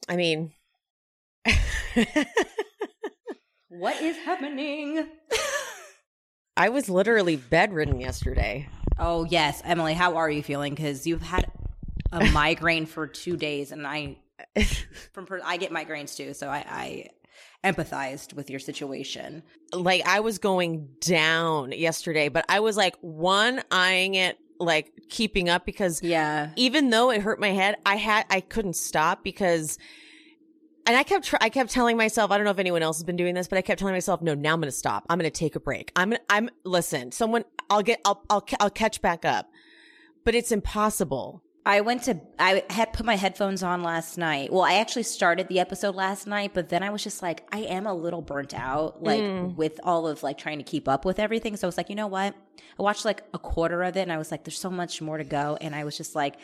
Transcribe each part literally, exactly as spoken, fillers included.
I mean, what is happening? I was literally bedridden yesterday. Oh, yes. Emily, how are you feeling? Because you've had a migraine for two days, and I from I get migraines too, so I, I empathized with your situation. Like, I was going down yesterday, but I was like one eyeing it, like keeping up, because yeah, even though it hurt my head, I had I couldn't stop because. And I kept, tr- I kept telling myself, I don't know if anyone else has been doing this, but I kept telling myself, no, now I'm going to stop. I'm going to take a break. I'm, gonna, I'm, listen, someone, I'll get, I'll, I'll, I'll catch back up, but it's impossible. I went to, I had put my headphones on last night. Well, I actually started the episode last night, but then I was just like, I am a little burnt out, like mm. with all of like trying to keep up with everything. So I was like, you know what? I watched like a quarter of it and I was like, there's so much more to go. And I was just like,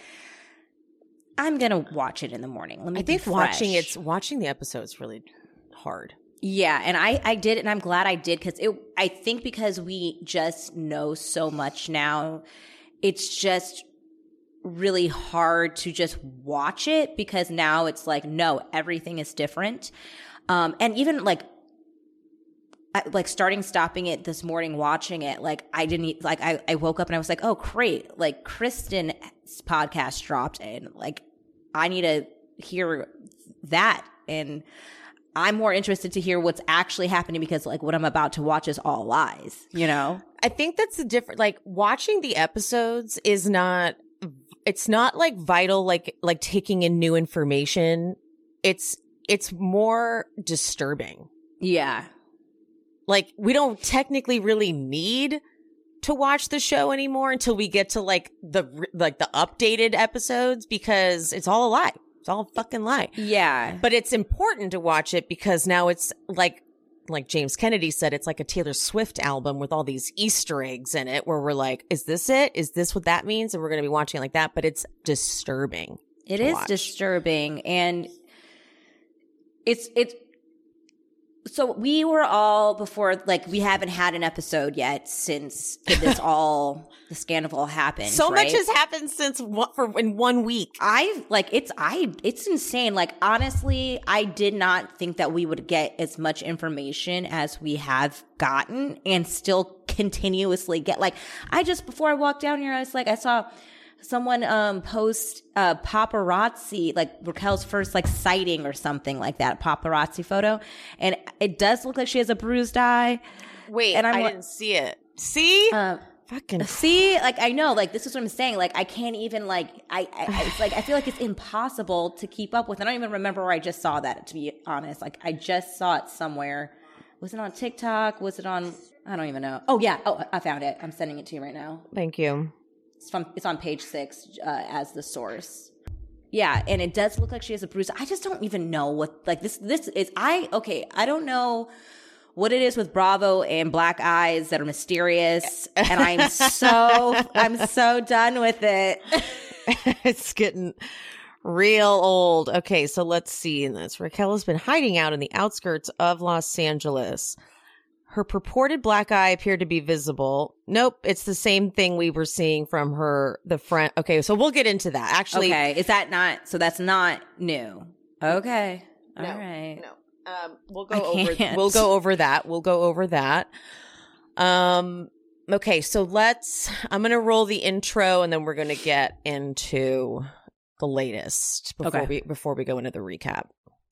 I'm going to watch it in the morning. Let me I think be watching it's watching the episode is really hard. Yeah. And I, I did. And I'm glad I did. Cause it, I think because we just know so much now, it's just really hard to just watch it because now it's like, no, everything is different. Um, and even like, I, like starting stopping it this morning, watching it, like I didn't like I, I woke up and I was like, oh great, like Kristen's podcast dropped and like I need to hear that, and I'm more interested to hear what's actually happening because like what I'm about to watch is all lies, you know? I think that's the different, like watching the episodes is not, it's not like vital, like like taking in new information. It's it's more disturbing. Yeah. Like, we don't technically really need to watch the show anymore until we get to like the like the updated episodes because it's all a lie. It's all a fucking lie. Yeah. But it's important to watch it because now it's like like James Kennedy said, it's like a Taylor Swift album with all these Easter eggs in it where we're like, is this it? Is this what that means? And we're going to be watching it like that. But it's disturbing. It is watch. disturbing. And it's it's. So we were all before, like, we haven't had an episode yet since this all, the scandal happened. So right? much has happened since what for in one week. I like it's I it's insane. Like, honestly, I did not think that we would get as much information as we have gotten and still continuously get. Like, I just before I walked down here, I was like, I saw someone um post uh paparazzi, like Raquel's first like sighting or something like that, paparazzi photo, and it does look like she has a bruised eye. Wait, and I'm I like, didn't see it. See, uh, fucking see, like I know, like this is what I'm saying. Like I can't even like I, I it's like I feel like it's impossible to keep up with. I don't even remember where I just saw that. To be honest, like I just saw it somewhere. Was it on TikTok? Was it on? I don't even know. Oh yeah. Oh, I found it. I'm sending it to you right now. Thank you. It's from it's on page six uh, as the source. Yeah, and it does look like she has a bruise. I just don't even know what like this this is. I okay. I don't know what it is with Bravo and black eyes that are mysterious, and I'm so I'm so done with it. It's getting real old. Okay, so let's see in this. Raquel has been hiding out in the outskirts of Los Angeles. Her purported black eye appeared to be visible. Nope, it's the same thing we were seeing from her, the front. Okay, so we'll get into that. Actually, okay, is that not, so that's not new. Okay, all no, right. No, um, we'll go over, we'll go over that. We'll go over that. Um, okay, so let's, I'm going to roll the intro and then we're going to get into the latest before okay. we, before we go into the recap.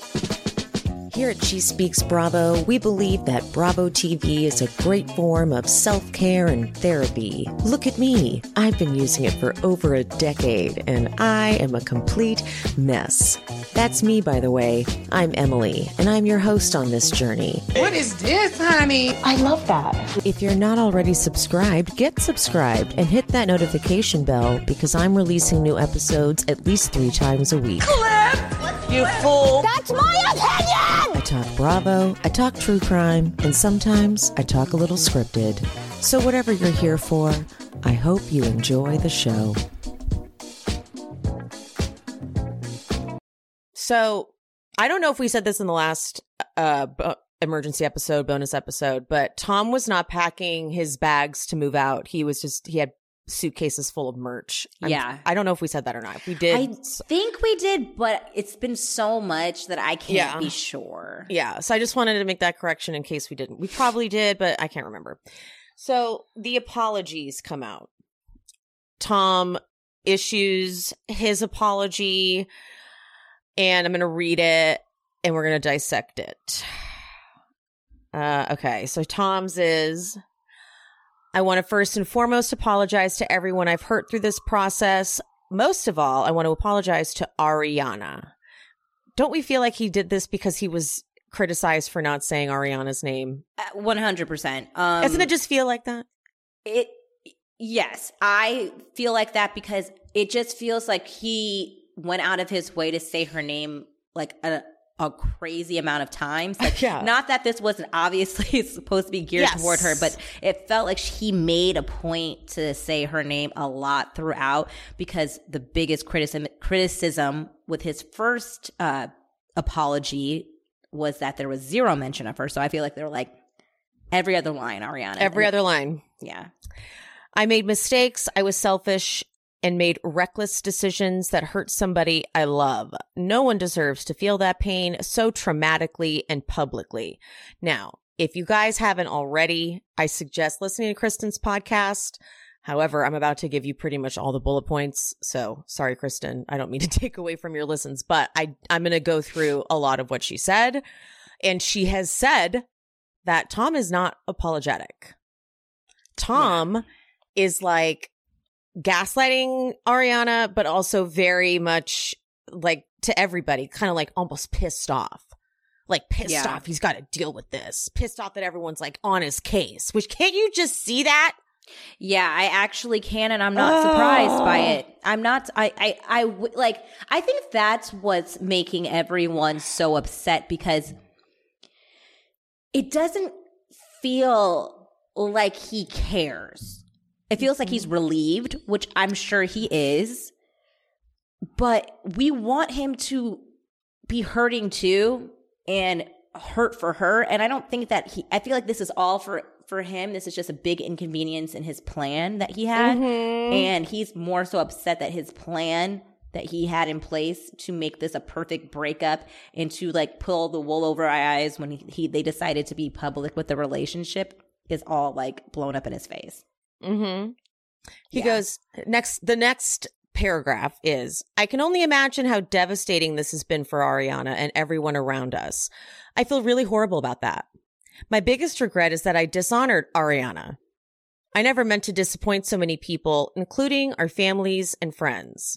Here at She Speaks Bravo, we believe that Bravo T V is a great form of self-care and therapy. Look at me. I've been using it for over a decade, and I am a complete mess. That's me, by the way. I'm Emily, and I'm your host on this journey. What is this, honey? I love that. If you're not already subscribed, get subscribed and hit that notification bell because I'm releasing new episodes at least three times a week. Clip! You fool! That's my opinion! I talk Bravo, I talk true crime, and sometimes I talk a little scripted. So whatever you're here for, I hope you enjoy the show. So I don't know if we said this in the last uh, bo- emergency episode, bonus episode, but Tom was not packing his bags to move out. He was just, he had suitcases full of merch. I'm, Yeah. I don't know if we said that or not. If we did. I think we did, but it's been so much that I can't Yeah. be sure. Yeah. So I just wanted to make that correction in case we didn't. We probably did, but I can't remember. So the apologies come out. Tom issues his apology, and I'm going to read it, and we're going to dissect it. Uh, okay. So Tom's is... I want to first and foremost apologize to everyone I've hurt through this process. Most of all, I want to apologize to Ariana. Don't we feel like he did this because he was criticized for not saying Ariana's name? Uh, one hundred percent. Um, Doesn't it just feel like that? It, yes, I feel like that because it just feels like he went out of his way to say her name like a, a crazy amount of times. Like, Yeah. Not that this wasn't obviously supposed to be geared Yes. toward her, but it felt like he made a point to say her name a lot throughout because the biggest criticism criticism with his first uh, apology was that there was zero mention of her. So I feel like they were like, every other line, Ariana. Every other line. Yeah. I made mistakes. I was selfish and made reckless decisions that hurt somebody I love. No one deserves to feel that pain so traumatically and publicly. Now, if you guys haven't already, I suggest listening to Kristen's podcast. However, I'm about to give you pretty much all the bullet points. So sorry, Kristen. I don't mean to take away from your listens, but I, I'm going to go through a lot of what she said. And she has said that Tom is not apologetic. Tom yeah. is like, gaslighting Ariana, but also very much like to everybody, kind of like almost pissed off. Like pissed yeah. off. He's got to deal with this. Pissed off that everyone's like on his case, which can't you just see that? Yeah, I actually can. And I'm not oh. surprised by it. I'm not, I, I, I, like, I think that's what's making everyone so upset because it doesn't feel like he cares. It feels like he's relieved, which I'm sure he is, but we want him to be hurting too and hurt for her. And I don't think that he, I feel like this is all for, for him. This is just a big inconvenience in his plan that he had. Mm-hmm. And he's more so upset that his plan that he had in place to make this a perfect breakup and to like pull the wool over our eyes when he, he they decided to be public with the relationship is all like blown up in his face. Mm-hmm. He yeah. goes, next, the next paragraph is, I can only imagine how devastating this has been for Ariana and everyone around us. I feel really horrible about that. My biggest regret is that I dishonored Ariana. I never meant to disappoint so many people, including our families and friends.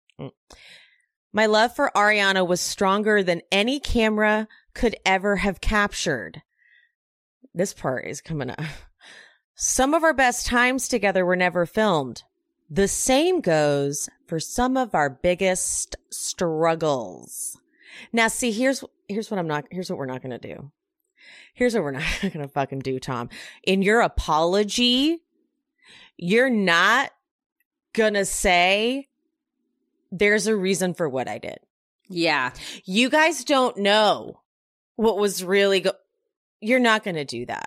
My love for Ariana was stronger than any camera could ever have captured. This part is coming up. Some of our best times together were never filmed. The same goes for some of our biggest struggles. Now, see, here's here's what I'm not. Here's what we're not going to do. Here's what we're not going to fucking do, Tom. In your apology, you're not going to say there's a reason for what I did. Yeah. You guys don't know what was really go- You're not going to do that.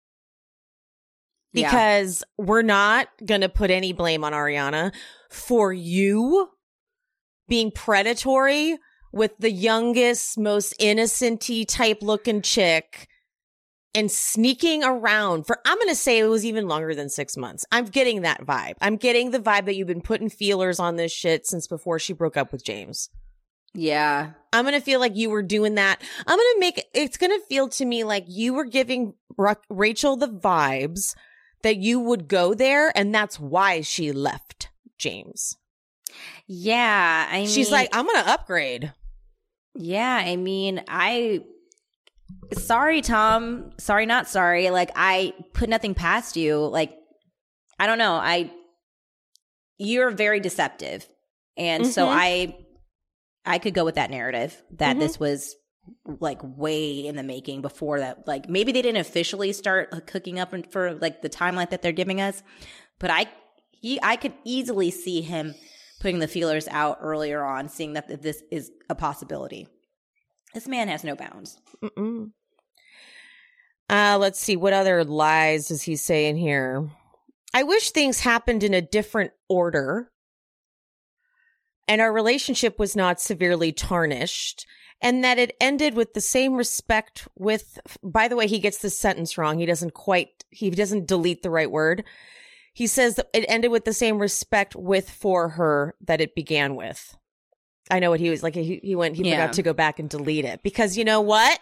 Because yeah. we're not going to put any blame on Ariana for you being predatory with the youngest, most innocent-y type looking chick and sneaking around for, I'm going to say it was even longer than six months. I'm getting that vibe. I'm getting the vibe that you've been putting feelers on this shit since before she broke up with James. Yeah. I'm going to feel like you were doing that. I'm going to make, it's going to feel to me like you were giving Ra- Rachel the vibes that you would go there, and that's why she left James. Yeah, I mean... She's like, I'm going to upgrade. Yeah, I mean, I... Sorry, Tom. Sorry, not sorry. Like, I put nothing past you. Like, I don't know. I... You're very deceptive. And mm-hmm. so I... I could go with that narrative that mm-hmm. this was... like way in the making before that. Like maybe they didn't officially start cooking up for like the timeline that they're giving us, but I he I could easily see him putting the feelers out earlier on, seeing that this is a possibility. This man has no bounds. Mm-mm. Uh, let's see, what other lies does he say in here? I wish things happened in a different order and our relationship was not severely tarnished and that it ended with the same respect with, by the way, he gets this sentence wrong. He doesn't quite, he doesn't delete the right word. He says that it ended with the same respect with for her that it began with. I know what he was like. He, he went, he Yeah. forgot to go back and delete it because you know what?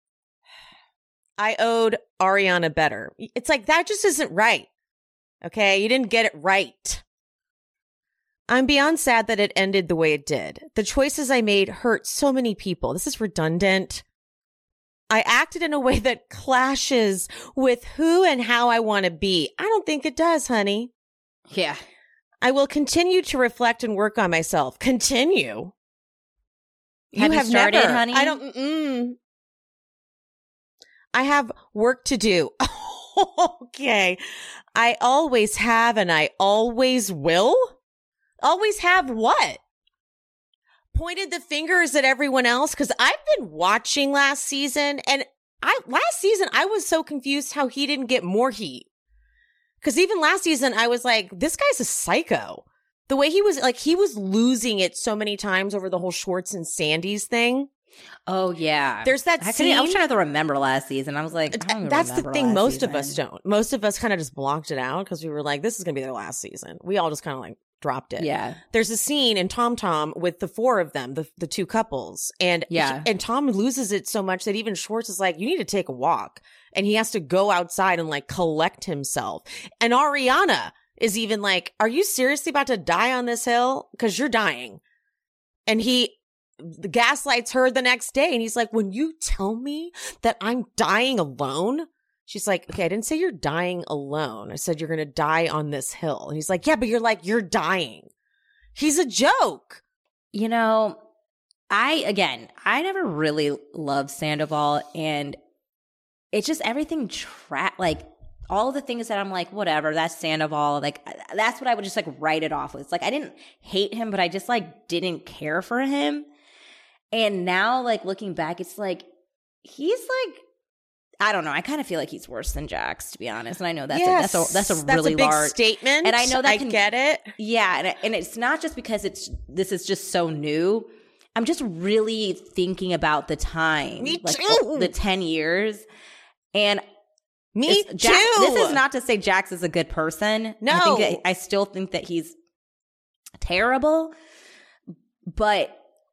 I owed Ariana better. It's like, that just isn't right. Okay, you didn't get it right. I'm beyond sad that it ended the way it did. The choices I made hurt so many people. This is redundant. I acted in a way that clashes with who and how I want to be. I don't think it does, honey. Yeah. I will continue to reflect and work on myself. Continue. Have you started, never. honey? I don't. Mm, I have work to do. Okay. I always have and I always will. Always have what? Pointed the fingers at everyone else because I've been watching last season and I last season I was so confused how he didn't get more heat. Because even last season I was like, this guy's a psycho. The way he was like, he was losing it so many times over the whole Schwartz and Sandy's thing. Oh, yeah. There's that I, scene. I was trying to remember last season. I was like, I don't even That's the remember thing. last Most season. of us don't. Most of us kind of just blocked it out because we were like, this is going to be their last season. We all just kind of like dropped it. Yeah. There's a scene in Tom Tom with the four of them, the, the two couples. And, Yeah. and Tom loses it so much that even Schwartz is like, you need to take a walk. And he has to go outside and like collect himself. And Ariana is even like, are you seriously about to die on this hill? Because you're dying. And he the gaslights her the next day. And he's like, when you tell me that I'm dying alone, she's like, okay, I didn't say you're dying alone. I said you're going to die on this hill. And he's like, yeah, but you're like, you're dying. He's a joke. You know, I, again, I never really loved Sandoval. And it's just everything, tra- like, all the things that I'm like, whatever, that's Sandoval. Like, that's what I would just, like, write it off with. Like, I didn't hate him, but I just, like, didn't care for him. And now, like, looking back, it's like, he's, like, I don't know. I kind of feel like he's worse than Jax, to be honest. And I know that's yes, a, that's a that's a that's really a big large statement. And I know that I can, get it. Yeah, and and it's not just because it's this is just so new. I'm just really thinking about the time, Me like too. the ten years, and Me it's- Jax, too. This is not to say Jax is a good person. No, I, think that, I still think that he's terrible, but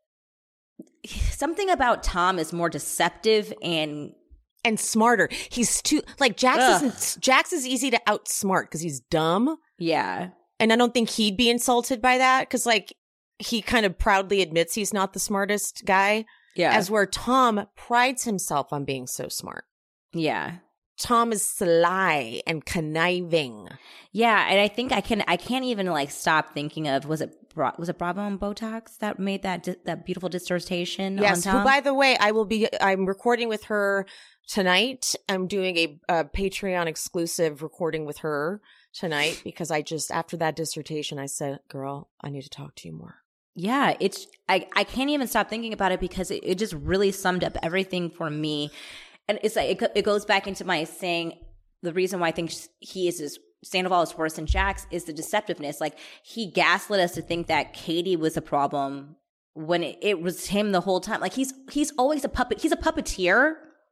something about Tom is more deceptive and and smarter. He's too like Jax Ugh. isn't Jax is easy to outsmart because he's dumb. yeah. And I don't think he'd be insulted by that because like he kind of proudly admits he's not the smartest guy. Yeah. As where Tom prides himself on being so smart. yeah. Tom is sly and conniving. Yeah, and I think I can I can't even like stop thinking of was it Bra- was it Bravo and Botox that made that di- that beautiful dissertation Yes, on who Tom? by the way, I will be I'm recording with her tonight. I'm doing a, a Patreon exclusive recording with her tonight because I just after that dissertation I said, "Girl, I need to talk to you more." Yeah, it's I, I can't even stop thinking about it because it, it just really summed up everything for me. And it's like it, it goes back into my saying the reason why I think he is as Sandoval is worse than Jax is the deceptiveness. Like he gaslit us to think that Katie was a problem when it, it was him the whole time. Like he's he's always a puppet. He's a puppeteer,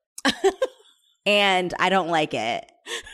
and I don't like it.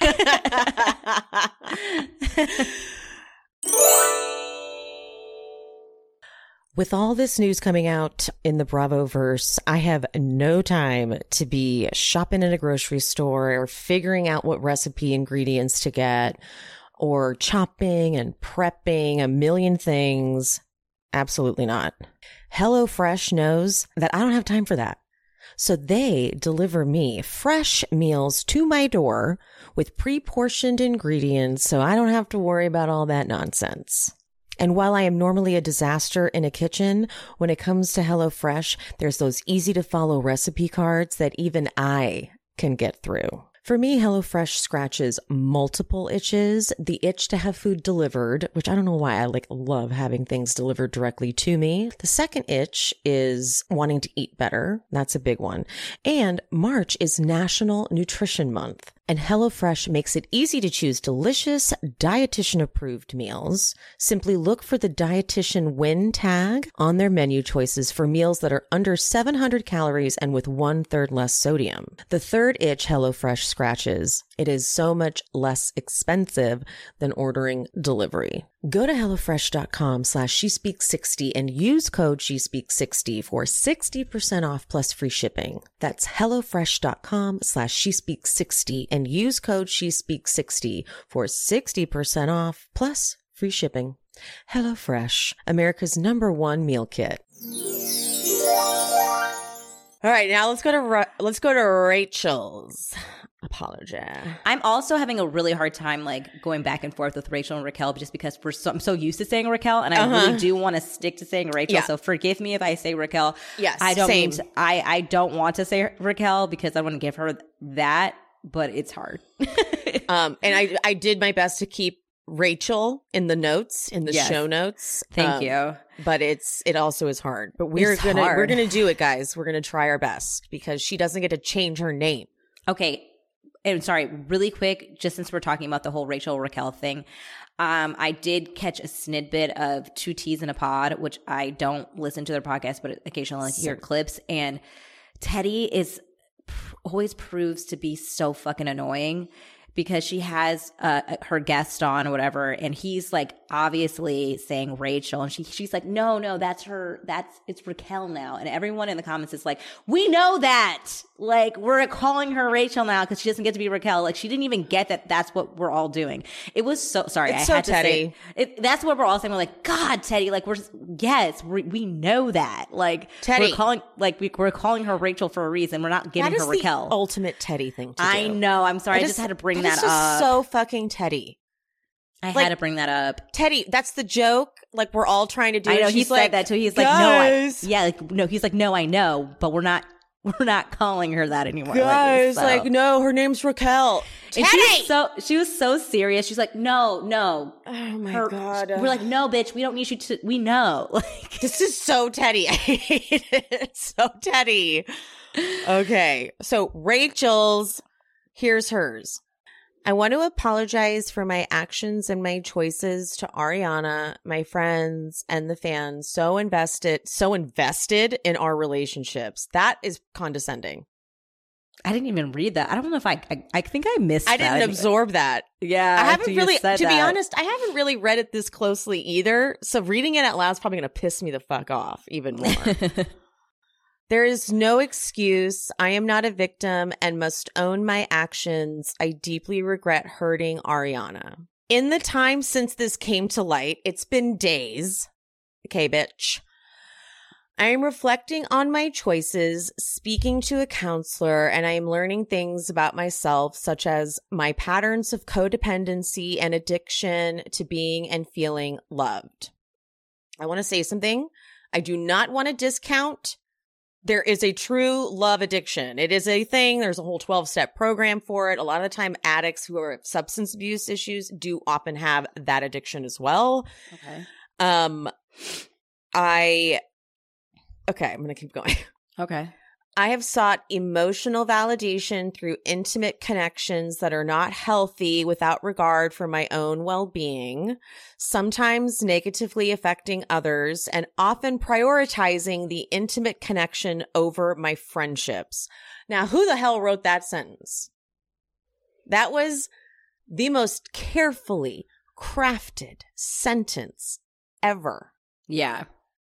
With all this news coming out in the Bravoverse, I have no time to be shopping in a grocery store or figuring out what recipe ingredients to get or chopping and prepping a million things. Absolutely not. HelloFresh knows that I don't have time for that. So they deliver me fresh meals to my door with pre-portioned ingredients so I don't have to worry about all that nonsense. And while I am normally a disaster in a kitchen, when it comes to HelloFresh, there's those easy to follow recipe cards that even I can get through. For me, HelloFresh scratches multiple itches. The itch to have food delivered, which I don't know why I like love having things delivered directly to me. The second itch is wanting to eat better. That's a big one. And March is National Nutrition Month. And HelloFresh makes it easy to choose delicious, dietitian-approved meals. Simply look for the Dietitian Win tag on their menu choices for meals that are under seven hundred calories and with one-third less sodium. The third itch HelloFresh scratches. It is so much less expensive than ordering delivery. Go to HelloFresh.com slash SheSpeaks60 and use code SheSpeaks60 for sixty percent off plus free shipping. That's HelloFresh.com slash SheSpeaks60 and use code SheSpeaks60 for sixty percent off plus free shipping. HelloFresh, America's number one meal kit. All right, now let's go to Ra- let's go to Rachel's apology. I'm also having a really hard time like going back and forth with Rachel and Raquel just because we're so, I'm so used to saying Raquel and I uh-huh. really do want to stick to saying Rachel. Yeah. So forgive me if I say Raquel. Yes, I don't same. mean to, I I don't want to say Raquel because I want to give her that, but it's hard. um, and I I did my best to keep Rachel in the notes in the yes. show notes. Thank um, you. But it's it also is hard. But we're it's gonna hard. we're gonna do it, guys. We're gonna try our best because she doesn't get to change her name. Okay. And sorry, really quick, just since we're talking about the whole Rachel Raquel thing, um, I did catch a snippet of Two T's in a Pod, which I don't listen to their podcast, but occasionally like, hear clips. And Teddy is always proves to be so fucking annoying because she has uh, her guest on or whatever, and he's like obviously saying Rachel, and she she's like, no, no, that's her, that's it's Raquel now, and everyone in the comments is like, we know that, like we're calling her Rachel now because she doesn't get to be Raquel, like she didn't even get that that's what we're all doing. It was so sorry, it's I so had to Teddy. say it, that's what we're all saying. We're like, God, Teddy, like we're yes, we, we know that, like Teddy, we're calling like we, we're calling her Rachel for a reason. We're not giving that her is Raquel. The ultimate Teddy thing to do. I know. I'm sorry. I, I just, just had to bring that, that up. So fucking Teddy. I like, had to bring that up. Teddy, that's the joke. Like we're all trying to do. I know it. he She's said like, that too. He's guys. like, no, I, yeah, like no. He's like, no, I know, but we're not. We're not calling her that anymore. Guys, like, so. like no, her name's Raquel. And she was so she was so serious. She's like, no, no. Oh my her, God. We're like, no, bitch, we don't need you to. We know. Like this is so Teddy. I hate it. So Teddy. Okay, so Rachel's. Here's hers. I want to apologize for my actions and my choices to Ariana, my friends, and the fans so invested, so invested in our relationships. That is condescending. I didn't even read that. I don't know if I, I, I think I missed I that. didn't absorb that. Yeah. I haven't really, to that. be honest, I haven't really read it this closely either. So reading it out loud is probably going to piss me the fuck off even more. There is no excuse. I am not a victim and must own my actions. I deeply regret hurting Ariana. In the time since this came to light, it's been days. Okay, bitch. I am reflecting on my choices, speaking to a counselor, and I am learning things about myself, such as my patterns of codependency and addiction to being and feeling loved. I want to say something. I do not want to discount. There is a true love addiction. It is a thing. There's a whole twelve-step program for it. A lot of the time, addicts who are substance abuse issues do often have that addiction as well. Okay. Um, I, okay, I'm going to keep going. Okay. I have sought emotional validation through intimate connections that are not healthy without regard for my own well-being, sometimes negatively affecting others, and often prioritizing the intimate connection over my friendships. Now, who the hell wrote that sentence? That was the most carefully crafted sentence ever. Yeah.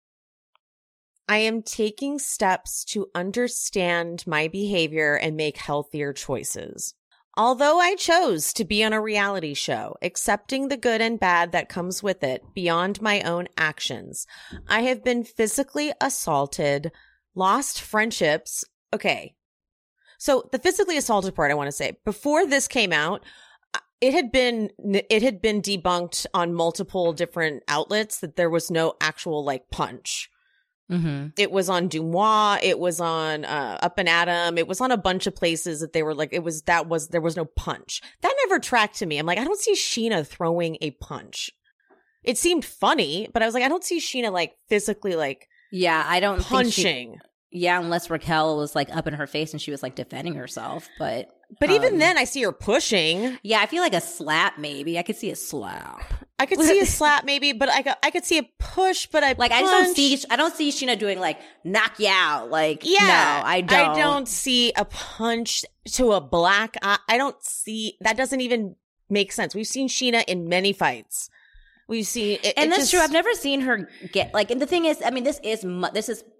I am taking steps to understand my behavior and make healthier choices. Although I chose to be on a reality show, accepting the good and bad that comes with it beyond my own actions, I have been physically assaulted, lost friendships. Okay. So the physically assaulted part, I want to say, before this came out, it had been, it had been debunked on multiple different outlets that there was no actual like punch. Mm-hmm. It was on Dumois. It was on uh, Up and Adam. It was on a bunch of places that they were like, it was, that was, there was no punch. That never tracked to me. I'm like, I don't see Sheena throwing a punch. It seemed funny, but I was like, I don't see Sheena like physically like yeah, I don't punching. think she, Yeah, unless Raquel was like up in her face and she was like defending herself, but But um, even then, I see her pushing. yeah, I feel like a slap. Maybe I could see a slap. I could see a slap, maybe, but I could, I could see a push. But I Like punch. I just don't see. I don't see Sheena doing like knock you out. Like Yeah, no, I don't. I don't see a punch to a black eye. I don't see that. Doesn't even make sense. We've seen Sheena in many fights. We've seen, it, and it that's just, true. I've never seen her get like. And the thing is, I mean, this is mu- this is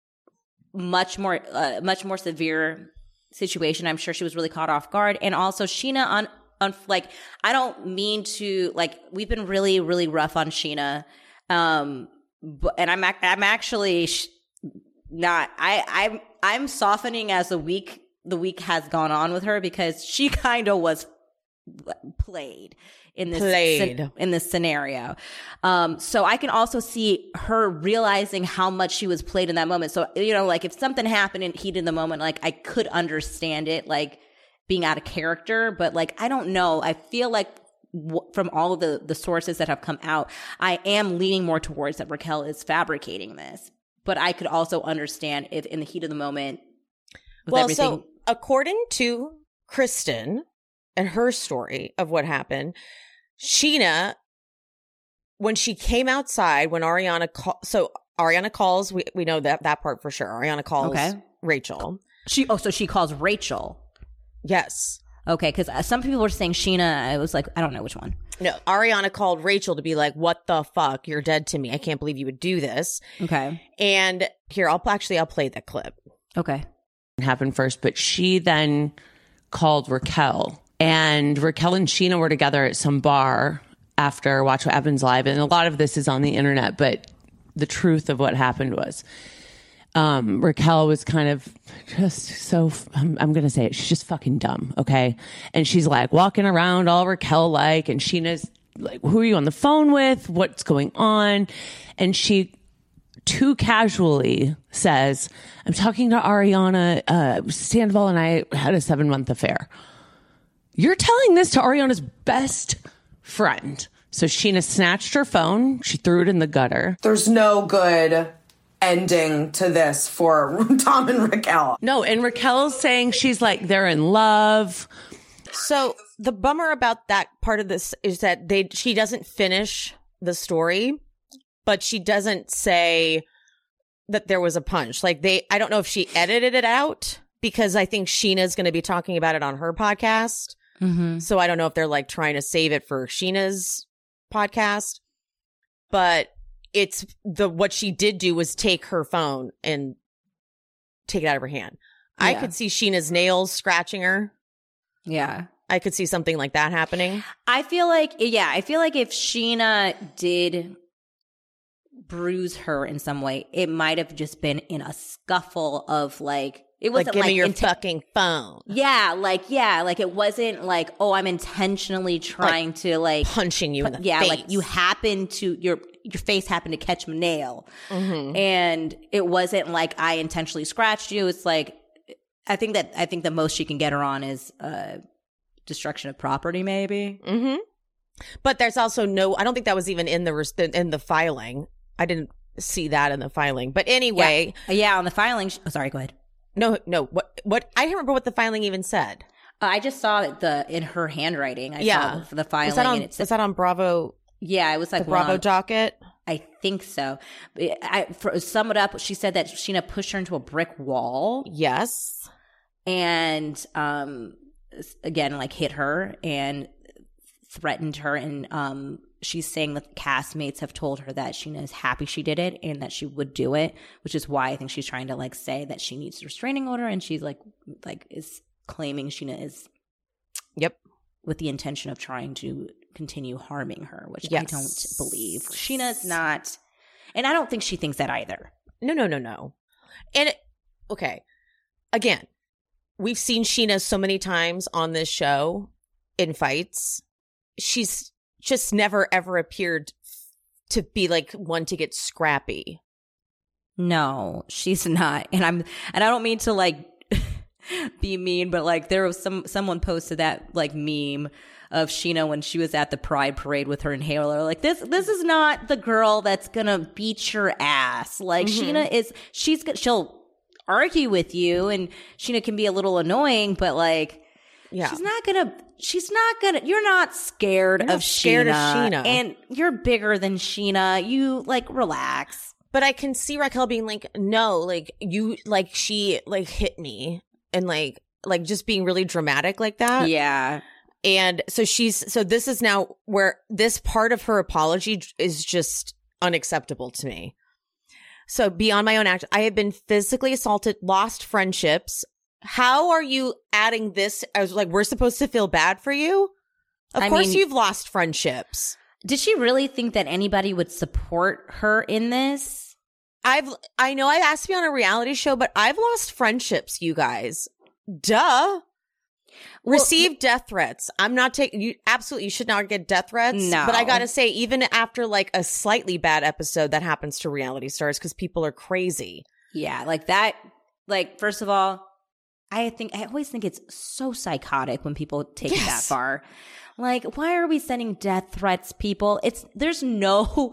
much more, uh, much more severe situation. I'm sure she was really caught off guard, and also Sheena on. On, like, I don't mean to, like, we've been really, really rough on Sheena. Um, but, and I'm, ac- I'm actually sh- not, I, I'm, I'm softening as the week, the week has gone on with her because she kind of was played in this, Played. sce- in this scenario. Um, so I can also see her realizing how much she was played in that moment. So, you know, like if something happened in heat in the moment, like I could understand it, like, being out of character, but like, I don't know. I feel like w- from all of the, the sources that have come out, I am leaning more towards that Raquel is fabricating this, but I could also understand if in the heat of the moment, with well, everything. so according to Kristen and her story of what happened, Sheena, when she came outside, when Ariana call, so Ariana calls, we, we know that, that part for sure. Ariana calls Okay. Rachel. she, oh, so she calls Rachel. Yes. Okay. Cause uh, some people were saying Sheena. I was like, I don't know which one. No, Ariana called Rachel to be like, what the fuck? You're dead to me. I can't believe you would do this. Okay. And here, I'll actually, I'll play the clip. Okay. happened first, but she then called Raquel, and Raquel and Sheena were together at some bar after Watch What Happens Live. And a lot of this is on the internet, but the truth of what happened was um, Raquel was kind of just so, I'm, I'm going to say it, she's just fucking dumb. Okay. And she's like walking around all Raquel like, and Sheena's like, who are you on the phone with? What's going on? And she too casually says, I'm talking to Ariana. Uh, Sandoval and I had a seven month affair. You're telling this to Ariana's best friend. So Sheena snatched her phone. She threw it in the gutter. There's no good ending to this for Tom and Raquel. No, and Raquel's saying she's like, they're in love. So the bummer about that part of this is that they she doesn't finish the story, but she doesn't say that there was a punch. Like they, I don't know if she edited it out because I think Sheena's going to be talking about it on her podcast. Mm-hmm. So I don't know if they're like trying to save it for Sheena's podcast, but it's the, what she did do was take her phone and take it out of her hand. I Yeah. could see Sheena's nails scratching her. Yeah. I could see something like that happening. I feel like, yeah, I feel like if Sheena did bruise her in some way, it might have just been in a scuffle of like, it Like, wasn't give like, me your inten- fucking phone. yeah, like, yeah, like it wasn't like, oh, I'm intentionally trying to like, Punching you in the yeah, face. like you happen to, your your face happened to catch my nail. Mm-hmm. And it wasn't like I intentionally scratched you. It's like, I think that, I think the most she can get her on is uh, destruction of property, maybe. Mm-hmm. But there's also no, I don't think that was even in the res- in the filing. I didn't see that in the filing. But anyway. Yeah, yeah on the filing. Sh- oh, sorry, go ahead. No, no. What, what, I don't remember what the filing even said. Uh, I just saw it the in her handwriting. I Yeah. saw the, the filing. Was that on, and it said, was that on Bravo, yeah, it was like the Bravo one- docket? I think so. I, for, sum it up, she said that Sheena pushed her into a brick wall Yes. and, um, again, like hit her and threatened her. And um, she's saying that castmates have told her that Sheena is happy she did it and that she would do it, which is why I think she's trying to like say that she needs a restraining order. And she's like, like is claiming Sheena is Yep. with the intention of trying to continue harming her, which Yes. I don't believe. Sheena's not, and I don't think she thinks that either. No, no, no, no. And, it, okay. Again, we've seen Sheena so many times on this show in fights. She's just never, ever appeared to be like one to get scrappy. No, she's not. And I'm, and I don't mean to like be mean, but like there was some, someone posted that like meme of Sheena when she was at the Pride Parade with her inhaler. Like this, this is not the girl that's gonna beat your ass. Like Mm-hmm. Sheena is, she's, she'll argue with you, and Sheena can be a little annoying, but like, yeah. she's not gonna, she's not gonna, you're not scared You're not of scared Sheena, of Sheena. and you're bigger than Sheena. You like relax. But I can see Raquel being like, no, like you, like she like hit me and like, like just being really dramatic like that. Yeah. And so she's, so this is now where this part of her apology is just unacceptable to me. So beyond my own act, I have been physically assaulted, lost friendships. How are you adding this as like, we're supposed to feel bad for you? Of I course mean, you've lost friendships. Did she really think that anybody would support her in this? I've, I know I asked to be on a reality show, but I've lost friendships, you guys. Duh. Well, Receive death threats. I'm not taking you. Absolutely, you should not get death threats. No. But I gotta say, even after like a slightly bad episode, that happens to reality stars because people are crazy. Yeah, like that. Like, first of all, I think I always think it's so psychotic when people take it that Yes. far. Like, why are we sending death threats, people? It's there's no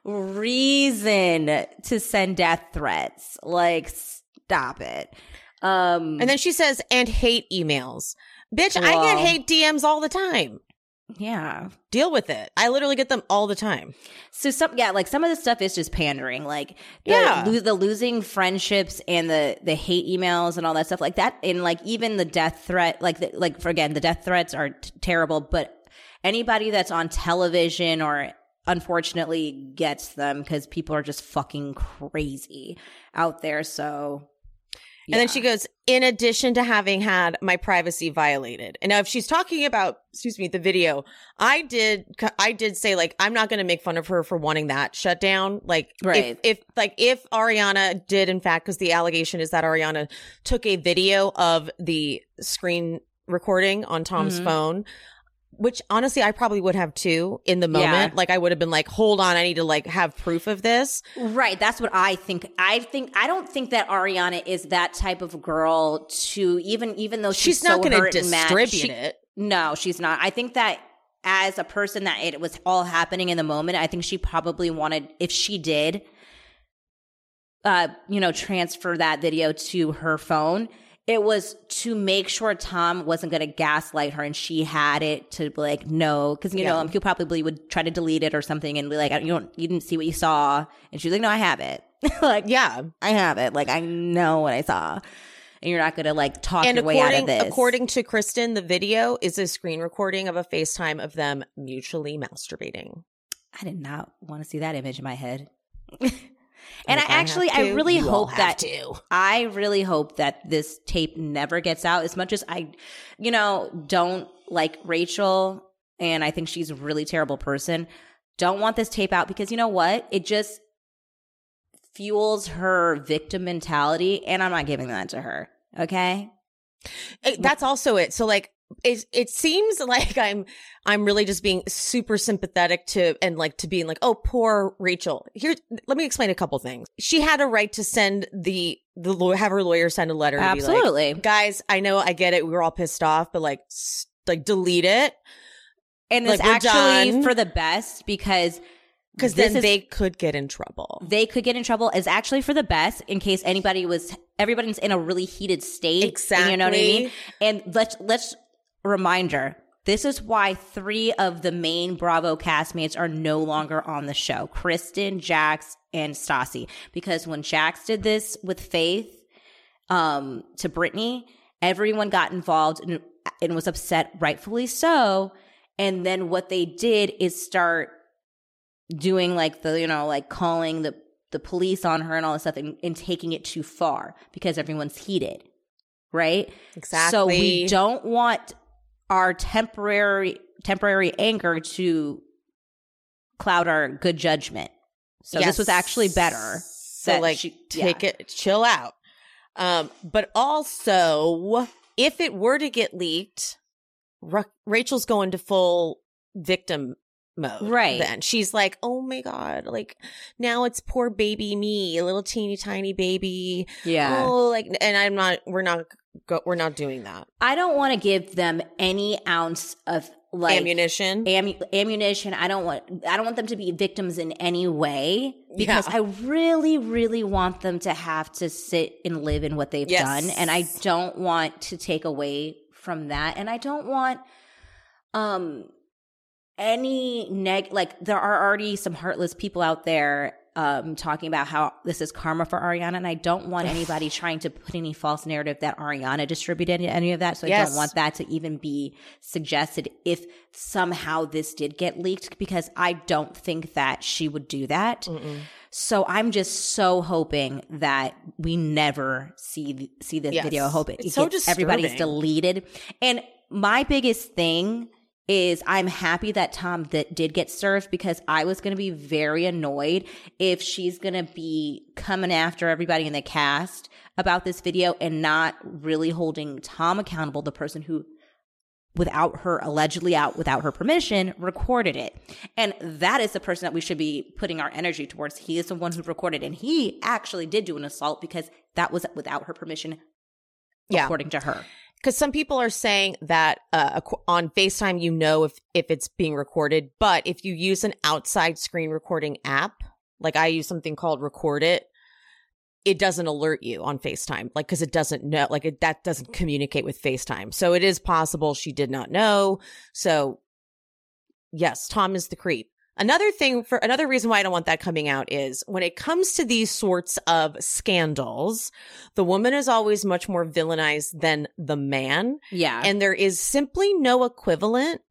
reason to send death threats. Like, stop it. Um, And then she says, and hate emails. Bitch, I Well- get hate D Ms all the time. yeah. Deal with it. I literally get them all the time. So some, yeah, like some of the stuff is just pandering, like the, Yeah. lo- the losing friendships and the the hate emails and all that stuff like that, and like even the death threat, like the, like for again, the death threats are t- terrible, but anybody that's on television or unfortunately gets them because people are just fucking crazy out there. So. And then she goes, in addition to having had my privacy violated. And now if she's talking about, excuse me, the video, I did, I did say like, I'm not going to make fun of her for wanting that shut down. Like, Right. if, if, like, if Ariana did, in fact, because the allegation is that Ariana took a video of the screen recording on Tom's Mhm. phone, which honestly, I probably would have too in the moment. Yeah. Like, I would have been like, hold on, I need to like have proof of this. Right. That's what I think. I think, I don't think that Ariana is that type of girl to even, even though she's, She's not so going to hurt and mad, distribute she- it. No, she's not. I think that as a person that it was all happening in the moment, I think she probably wanted, if she did, uh, you know, transfer that video to her phone, it was to make sure Tom wasn't going to gaslight her and she had it to be like, no, because, you Yeah. know, um, he probably would try to delete it or something and be like, you don't, you didn't see what you saw. And she's like, no, I have it. Like, Yeah. I have it. Like, I know what I saw. And you're not going to like talk And your way out of according, this. according to Kristen, the video is a screen recording of a FaceTime of them mutually masturbating. I did not want to see that image in my head. And And I if I have actually, I to, really you all hope have that to. I really hope that this tape never gets out. As much as I, you know, don't like Rachel, and I think she's a really terrible person. Don't want this tape out because you know what? It just fuels her victim mentality, and I'm not giving that to her. Okay. It- that's also it. So like, it, it seems like I'm, I'm really just being super sympathetic to, and like to being like, oh, poor Rachel. Here, let me explain a couple things. She had a right to send the, the law- have her lawyer send a letter. And be Absolutely. like, guys, I know, I get it. We were all pissed off, but like, s- like delete it. And it's Like, we're actually done. for the best because Because this then is- they could get in trouble. they could get in trouble is actually for the best in case anybody was everybody's in a really heated state. Exactly. You know what I mean? And let's let's reminder. This is why three of the main Bravo castmates are no longer on the show. Kristen, Jax, and Stassi. Because when Jax did this with Faith um, to Brittany, everyone got involved and, and was upset, rightfully so. And then what they did is start doing like the, you know, like calling the, the police on her and all this stuff and, and taking it too far because everyone's heated. Right? Exactly. So we don't want our temporary, temporary anger to cloud our good judgment. So Yes. this was actually better. So that like, she- take yeah. it, chill out. Um, but also, if it were to get leaked, Ra- Rachel's going to full victim mode. Right. Then she's like, oh my God, like now it's poor baby me, a little teeny tiny baby. Yeah. Oh, like, and I'm not, we're not, go, we're not doing that. I don't want to give them any ounce of like ammunition. Am, ammunition. I don't want I don't want them to be victims in any way because yeah. I really, really want them to have to sit and live in what they've yes. done. And I don't want to take away from that. And I don't want um any neg like there are already some heartless people out there um talking about how this is karma for Ariana, and I don't want anybody trying to put any false narrative that Ariana distributed any of that. So yes. I don't want that to even be suggested if somehow this did get leaked, because I don't think that she would do that. Mm-mm. So I'm just so hoping that we never see see this yes. video. I hope it, it's it so gets, disturbing. Everybody's deleted. And my biggest thing is I'm happy that Tom th- did get served, because I was going to be very annoyed if she's going to be coming after everybody in the cast about this video and not really holding Tom accountable, the person who, without her, allegedly out without her permission, recorded it. And that is the person that we should be putting our energy towards. He is the one who recorded, and he actually did do an assault because that was without her permission, yeah. according to her. Because some people are saying that uh, on FaceTime, you know if, if it's being recorded. But if you use an outside screen recording app, like I use something called Record It, it doesn't alert you on FaceTime. Like, because it doesn't know, like it, that doesn't communicate with FaceTime. So it is possible she did not know. So yes, Tom is the creep. Another thing for another reason why I don't want that coming out is when it comes to these sorts of scandals, the woman is always much more villainized than the man. Yeah. And there is simply no equivalent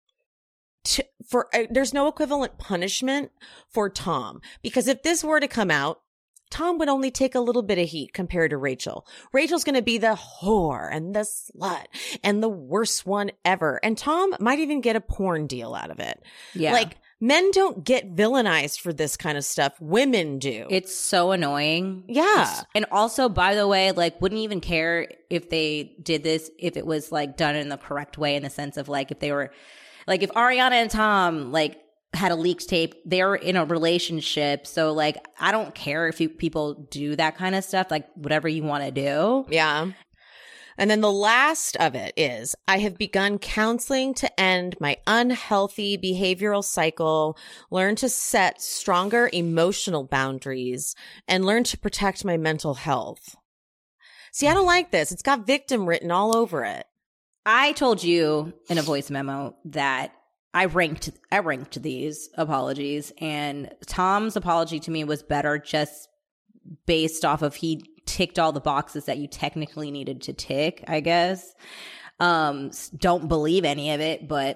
to, for, uh, there's no equivalent punishment for Tom. Because if this were to come out, Tom would only take a little bit of heat compared to Rachel. Rachel's going to be the whore and the slut and the worst one ever. And Tom might even get a porn deal out of it. Yeah. Like, men don't get villainized for this kind of stuff. Women do. It's so annoying. Yeah. It's, and also, by the way, like, wouldn't even care if they did this, if it was, like, done in the correct way, in the sense of, like, if they were, like, if Ariana and Tom, like, had a leaked tape, they're in a relationship. So, like, I don't care if you, people do that kind of stuff, like, whatever you want to do. Yeah. And then the last of it is, I have begun counseling to end my unhealthy behavioral cycle, learn to set stronger emotional boundaries, and learn to protect my mental health. See, I don't like this. It's got victim written all over it. I told you in a voice memo that I ranked I ranked these apologies, and Tom's apology to me was better just based off of he ticked all the boxes that you technically needed to tick, I guess. Um, don't believe any of it, but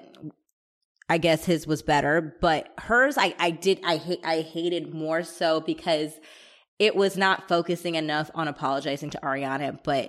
I guess his was better. But hers, I, I did, I hate, I hated more so because it was not focusing enough on apologizing to Ariana, but,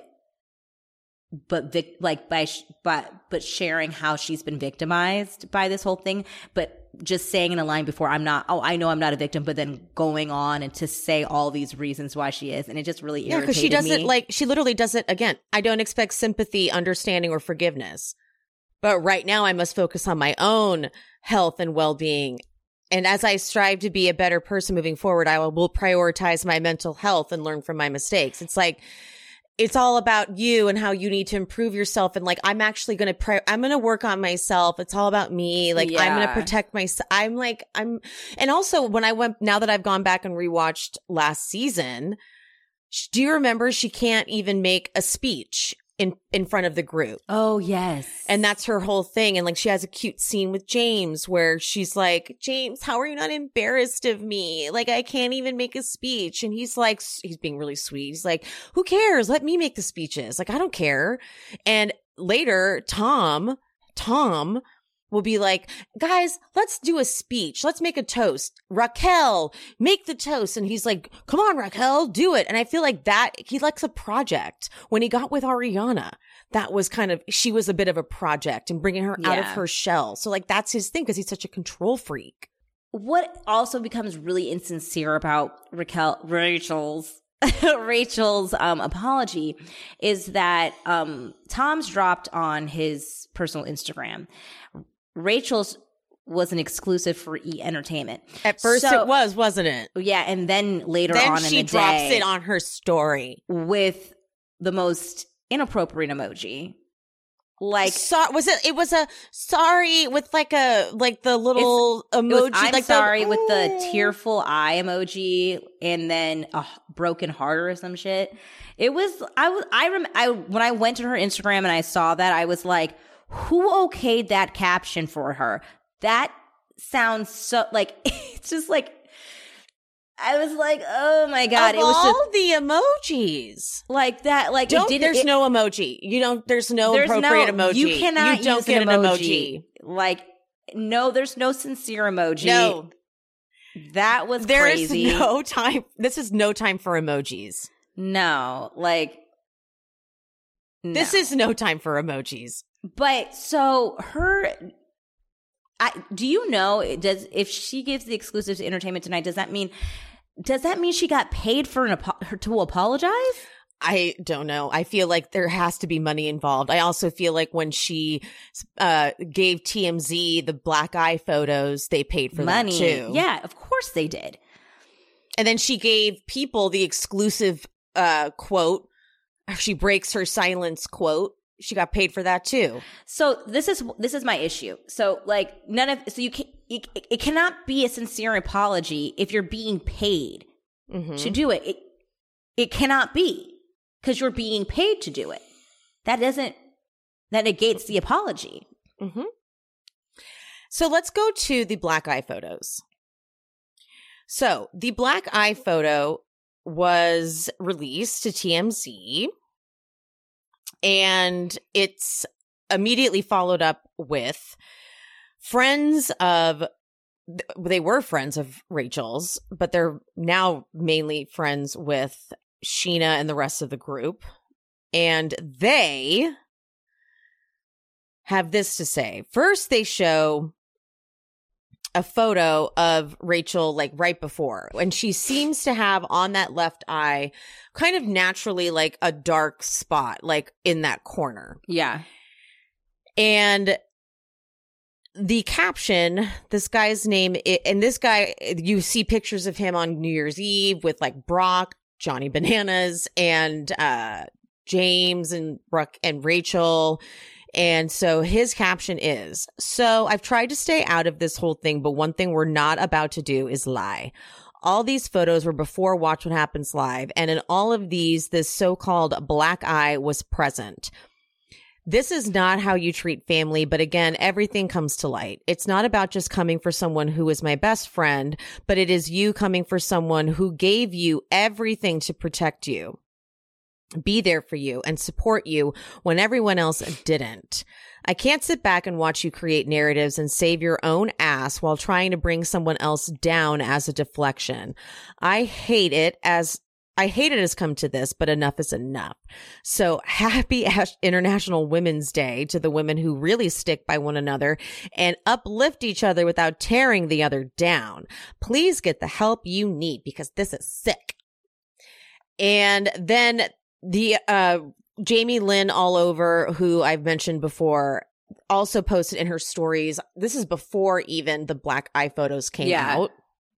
but vic, like by, but, but sharing how she's been victimized by this whole thing, but just saying in a line before, I'm not, oh, I know I'm not a victim, but then going on and to say all these reasons why she is. And it just really irritated me. Yeah, because she doesn't, like, she literally does it again. I don't expect sympathy, understanding, or forgiveness. But right now I must focus on my own health and well-being. And as I strive to be a better person moving forward, I will, will prioritize my mental health and learn from my mistakes. It's like, it's all about you and how you need to improve yourself. And like, I'm actually going to, pri- I'm going to work on myself. It's all about me. Like, yeah. I'm going to protect myself. I'm like, I'm, and also when I went, now that I've gone back and rewatched last season, do you remember she can't even make a speech in, in front of the group? Oh, yes. And that's her whole thing. And like, she has a cute scene with James where she's like, James, how are you not embarrassed of me? Like, I can't even make a speech. And he's like, he's being really sweet. He's like, who cares? Let me make the speeches. Like, I don't care. And later, Tom, Tom will be like, guys, let's do a speech. Let's make a toast. Raquel, make the toast. And he's like, come on, Raquel, do it. And I feel like that, he likes a project. When he got with Ariana, that was kind of, she was a bit of a project and bringing her yeah. out of her shell. So like, that's his thing because he's such a control freak. What also becomes really insincere about Raquel, Rachel's, Rachel's um, apology is that um, Tom's dropped on his personal Instagram. Rachel's was an exclusive for E! Entertainment. At first so, it was, wasn't it? Yeah, and then later then on in the day. Then she drops it on her story. With the most inappropriate emoji Like, so, was it? It was a sorry with like a like the little emoji. it was, I'm like sorry the, with the tearful eye emoji, and then a broken heart or some shit. It was. I was. I rem. I when I went to her Instagram and I saw that, I was like, who okayed that caption for her? That sounds so like it's just like. I was like, oh my God. Of it was all just, the emojis. like that. Like, don't, it didn't, there's it, no emoji. You don't, there's no there's appropriate no, emoji. You cannot you don't use get an an emoji. emoji. Like, no, there's no sincere emoji. No. That was There crazy. is no time. This is no time for emojis. No, like, no. This is no time for emojis. But so her, I do you know does if she gives the exclusive to Entertainment Tonight, does that mean does that mean she got paid for an her to apologize? I don't know. I feel like there has to be money involved. I also feel like when she uh, gave T M Z the black eye photos, they paid for money. that too. Yeah, of course they did. And then she gave people the exclusive uh, quote. She breaks her silence quote. She got paid for that too. So this is this is my issue. So like none of so you can it, it cannot be a sincere apology if you're being paid mm-hmm. to do it. It it cannot be because you're being paid to do it. That doesn't that negates the apology. Mm-hmm. So let's go to the black eye photos. So the black eye photo was released to T M Z. And it's immediately followed up with friends of, they were friends of Rachel's, but they're now mainly friends with Scheana and the rest of the group. And they have this to say. First, they show a photo of Rachel like right before, and she seems to have on that left eye kind of naturally like a dark spot like in that corner. Yeah. And the caption, this guy's name, and this guy, you see pictures of him on New Year's Eve with like Brock, Johnny Bananas, and uh James and Brooke and Rachel. And so his caption is, so I've tried to stay out of this whole thing, but one thing we're not about to do is lie. All these photos were before Watch What Happens Live, and in all of these, this so-called black eye was present. This is not how you treat family, but again, everything comes to light. It's not about just coming for someone who is my best friend, but it is you coming for someone who gave you everything to protect you, be there for you, and support you when everyone else didn't. I can't sit back and watch you create narratives and save your own ass while trying to bring someone else down as a deflection. I hate it as I hate it has come to this, but enough is enough. So happy International Women's Day to the women who really stick by one another and uplift each other without tearing the other down. Please get the help you need because this is sick. And then the uh, Jamie Lynn all over, who I've mentioned before, also posted in her stories. This is before even the black eye photos came yeah. out.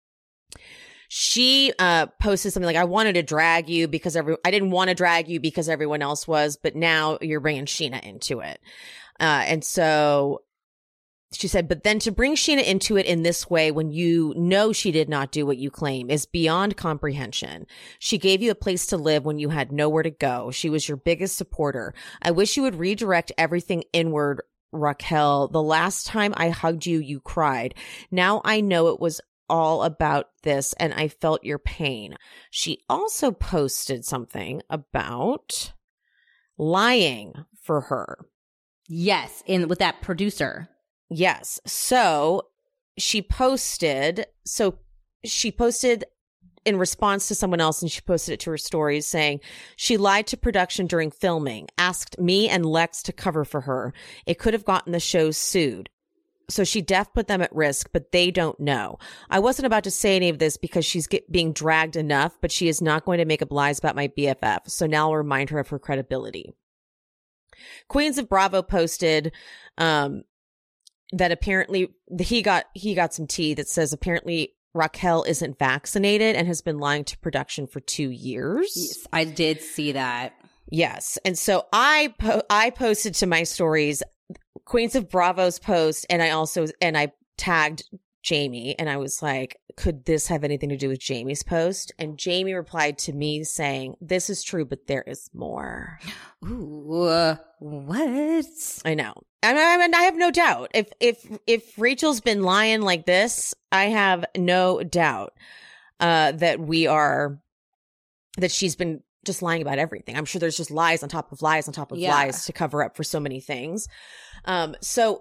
She uh, posted something like, I wanted to drag you because every I didn't want to drag you because everyone else was, but now you're bringing Scheana into it. Uh, and so she said, but then to bring Scheana into it in this way when you know she did not do what you claim is beyond comprehension. She gave you a place to live when you had nowhere to go. She was your biggest supporter. I wish you would redirect everything inward, Raquel. The last time I hugged you, you cried. Now I know it was all about this and I felt your pain. She also posted something about lying for her. Yes, in with that producer. Yes. So she posted, so she posted in response to someone else and she posted it to her stories saying she lied to production during filming, asked me and Lex to cover for her. It could have gotten the show sued. So she def put them at risk, but they don't know. I wasn't about to say any of this because she's get, being dragged enough, but she is not going to make up lies about my B F F. So now I'll remind her of her credibility. Queens of Bravo posted, um, that apparently he got he got some tea that says apparently Raquel isn't vaccinated and has been lying to production for two years. Yes, I did see that. Yes. And so I po- I posted to my stories Queens of Bravo's post, and I also and I tagged Jamie, and I was like, could this have anything to do with Jamie's post? And Jamie replied to me saying, this is true, but there is more. Ooh, uh, what? I know. I mean, I mean, I have no doubt. If if if Rachel's been lying like this, I have no doubt uh, that we are that she's been just lying about everything. I'm sure there's just lies on top of lies on top of Yeah. lies to cover up for so many things. Um, so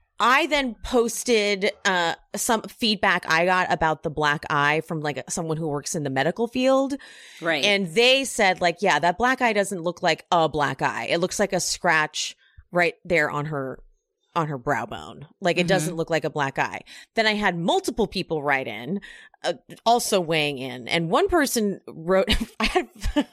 I then posted uh, some feedback I got about the black eye from like someone who works in the medical field. Right. And they said like, yeah, that black eye doesn't look like a black eye. It looks like a scratch right there on her on her brow bone. Like it Mm-hmm. doesn't look like a black eye. Then I had multiple people write in, uh, also weighing in. And one person wrote, I had,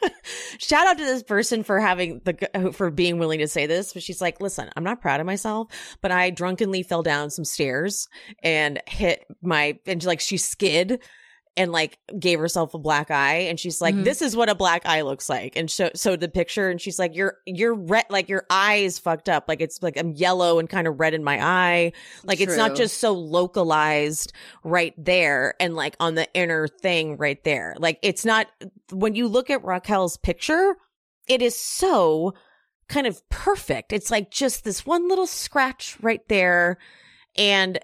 shout out to this person for having the, for being willing to say this, but she's like, listen, I'm not proud of myself, but I drunkenly fell down some stairs and hit my, and like she skid and like gave herself a black eye, and she's like, Mhm. this is what a black eye looks like. And so, so the picture, and she's like, your, your red, like your eye is fucked up. Like it's like I'm yellow and kind of red in my eye. Like it's not True. just so localized right there and like on the inner thing right there. Like it's not, when you look at Raquel's picture, it is so kind of perfect. It's like just this one little scratch right there and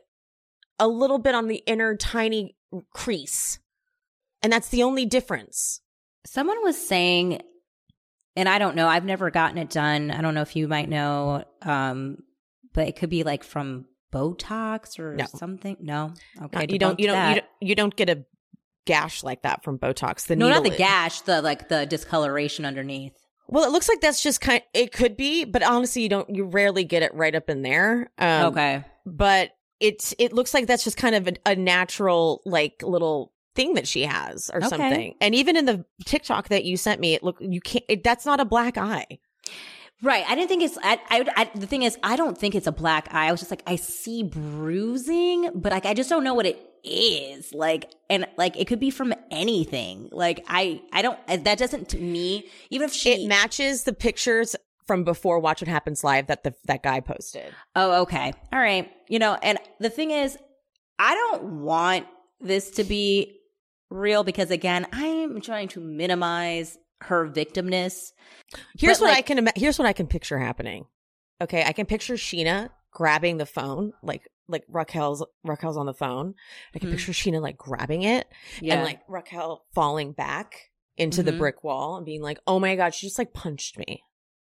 a little bit on the inner tiny crease. And that's the only difference. Someone was saying, and I don't know, I've never gotten it done. I don't know if you might know, um, but it could be like from Botox or No. something. No, okay, No, you don't debunked you don't, that. you don't you don't get a gash like that from Botox. The no, not needle the is- gash, the like the discoloration underneath. Well, it looks like that's just kind it could be, but honestly you don't you rarely get it right up in there. Um, Okay, But it's it looks like that's just kind of a, a natural like little thing that she has or Okay. something. And even in the TikTok that you sent me, it look you can't it, that's not a black eye. right. I didn't think it's. I, I, I. The thing is, I don't think it's a black eye. I was just like, I see bruising, but like, I just don't know what it is. Like, and like, it could be from anything. Like, I, I don't. That doesn't to me. Even if she It matches the pictures from before Watch What Happens Live that the that guy posted. Oh, okay. All right. You know, and the thing is, I don't want this to be real because, again, I'm trying to minimize her victimness. Here's But, what like- I can ima- here's what I can picture happening. Okay, I can picture Sheena grabbing the phone, like like Raquel's Raquel's on the phone. I can Mhm. picture Sheena like grabbing it Yeah. and like Raquel falling back into the Mhm. brick wall and being like, "Oh my god, she just like punched me."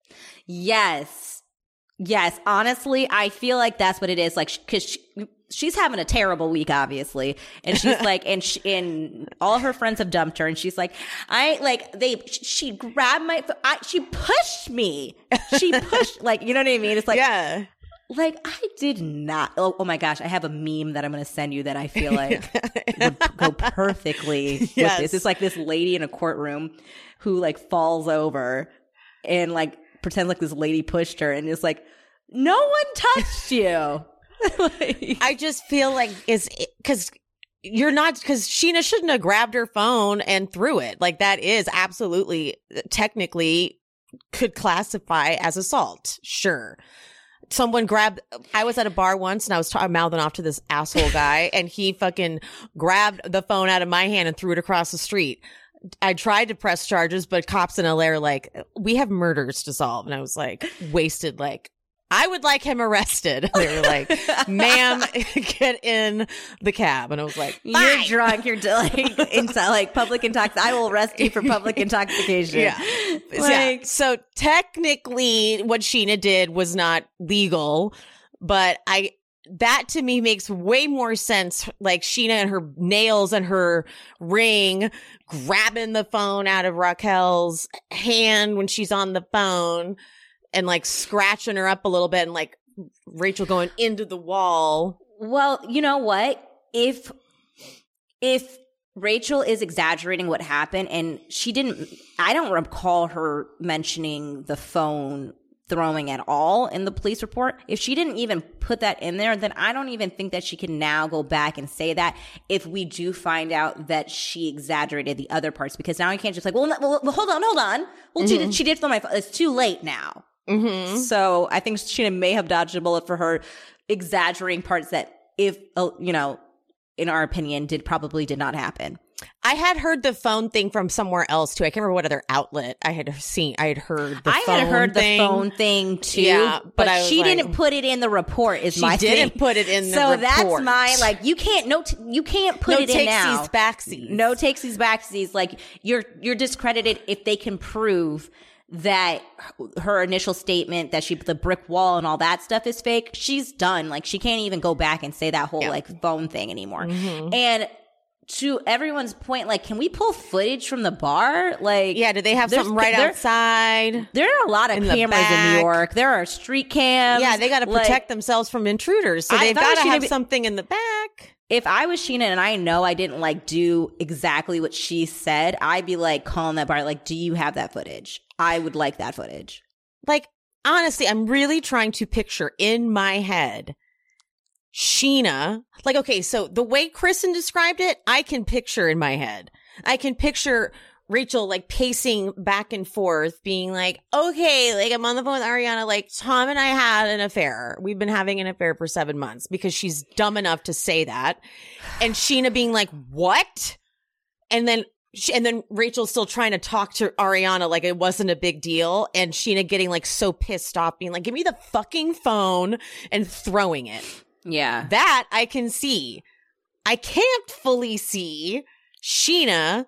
Yes. Yes. Honestly, I feel like that's what it is. Like, because she, she's having a terrible week, obviously. And she's like, and she, and all of her friends have dumped her. And she's like, I, like, they, she grabbed my, I, she pushed me. She pushed, like, you know what I mean? It's like, Yeah. like, I did not. Oh, oh my gosh. I have a meme that I'm going to send you that I feel like would go perfectly with Yes. this. It's like this lady in a courtroom who like falls over and like pretends like this lady pushed her and is like, no one touched you. Like- I just feel like is because you're not because Sheena shouldn't have grabbed her phone and threw it. Like that is absolutely technically could classify as assault. Sure. Someone grabbed, I was at a bar once and I was ta- mouthing off to this asshole guy and he fucking grabbed the phone out of my hand and threw it across the street. I tried to press charges, but cops in L A are like, we have murders to solve. And I was like, wasted, like, I would like him arrested. They were like, ma'am, get in the cab. And I was like, You're fine. drunk. You're like, into, like public intox. I will arrest you for public intoxication. Yeah. Like, yeah. So technically what Sheena did was not legal, but I, that to me makes way more sense. Like Sheena and her nails and her ring grabbing the phone out of Raquel's hand when she's on the phone and like scratching her up a little bit and like Rachel going into the wall. well, you know what? If if Rachel is exaggerating what happened and she didn't, I don't recall her mentioning the phone throwing at all in the police report. If she didn't even put that in there, then I don't even think that she can now go back and say that if we do find out that she exaggerated the other parts, because now you can't just like, well, no, well, well hold on, hold on. Well, mm-hmm. she did, she did throw my phone. It's too late now. Mm-hmm. So I think Sheena may have dodged a bullet for her exaggerating parts that, if, uh, you know, in our opinion, did probably did not happen. I had heard the phone thing from somewhere else too. I can't remember what other outlet I had seen. I had heard the I phone had heard thing. the phone thing too. Yeah, but, but I she like, didn't put it in the report. Is she my didn't thing. put it in the so report. So that's my like. You can't no. T- you can't put no it in now. No takesies backsies. No takesies backsies. Like you're you're discredited if they can prove that her initial statement that she the brick wall and all that stuff is fake. She's done. Like she can't even go back and say that whole yeah. like phone thing anymore. Mm-hmm. And to everyone's point, like, can we pull footage from the bar? Like, yeah, do they have something right there, outside? There are a lot of in cameras in New York. There are street cams. Yeah, they got to protect like, themselves from intruders, so they've got to have be, something in the back. If I was Sheena and I know I didn't like do exactly what she said, I'd be like calling that bar, like, do you have that footage? I would like that footage. Like, honestly, I'm really trying to picture in my head Sheena, like, okay, so the way Kristen described it, I can picture in my head. I can picture Rachel, like, pacing back and forth, being like, okay, like, I'm on the phone with Ariana, like, Tom and I had an affair. We've been having an affair for seven months because she's dumb enough to say that. And Sheena being like, what? And then, and then Rachel's still trying to talk to Ariana like it wasn't a big deal. And Sheena getting, like, so pissed off, being like, give me the fucking phone, and throwing it. Yeah. That I can see. I can't fully see Sheena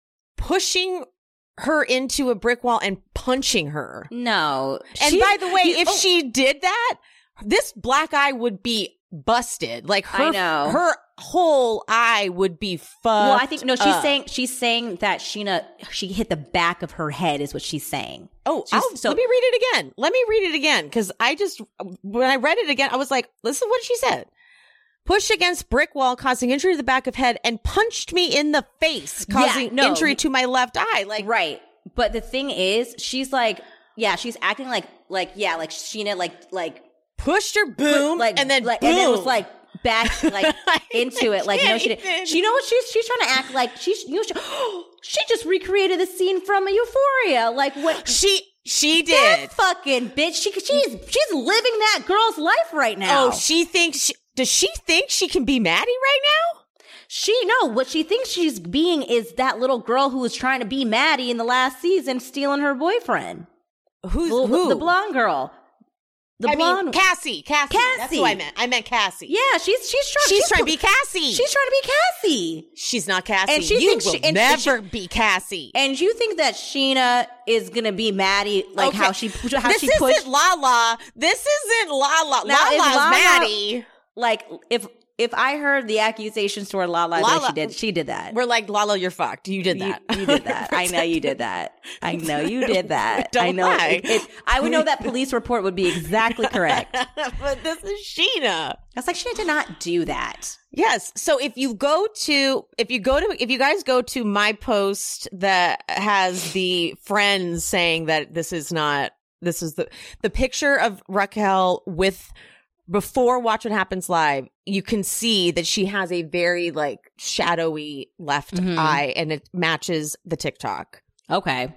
pushing her into a brick wall and punching her. No. And by the way, if oh. she did that, this black eye would be busted. Like her, I know. her whole eye would be fucked. Well, I think no. She's up. saying she's saying that Sheena she hit the back of her head is what she's saying. Oh, she's, so let me read it again. Let me read it again because I just when I read it again, I was like, "Listen, what she said." Pushed against brick wall, causing injury to the back of head, and punched me in the face, causing yeah, no. injury to my left eye. Like, right. But the thing is, she's like, yeah, she's acting like, like, yeah, like Sheena, like, like pushed her, boom, like, and then, like, boom. and then was like back, like into it, like no, she did. She, you know what? She's she's trying to act like she's, you know, she, she just recreated the scene from Euphoria, like what she. She did. That fucking bitch. She she's she's living that girl's life right now. Oh, she thinks. She, does she think she can be Maddie right now? She no. What she thinks she's being is that little girl who was trying to be Maddie in the last season, stealing her boyfriend. Who's the, who? The blonde girl. The I blonde mean, Cassie. Cassie. Cassie. That's who I meant. I meant Cassie. Yeah, she's she's trying. She's, she's trying to be Cassie. She's trying to be Cassie. She's not Cassie. And she you thinks will she, and never she, be Cassie. And you think that Sheena is gonna be Maddie, like okay. how she how this she pushed. This isn't Lala. This isn't Lala. Now, Lala's Lala, Maddie. Like if. If I heard the accusations toward Lala, Lala like she did, she did that. We're like, Lala, you're fucked. You did that. You, you did that. I know you did that. I know you did that. Don't I know. lie. It, it, I would know that police report would be exactly correct. But this is Sheena. That's like Sheena did not do that. Yes. So if you go to, if you go to, if you guys go to my post that has the friends saying that this is not, this is the, the picture of Raquel with, before Watch What Happens Live, you can see that she has a very like shadowy left mm-hmm. eye and it matches the TikTok. Okay.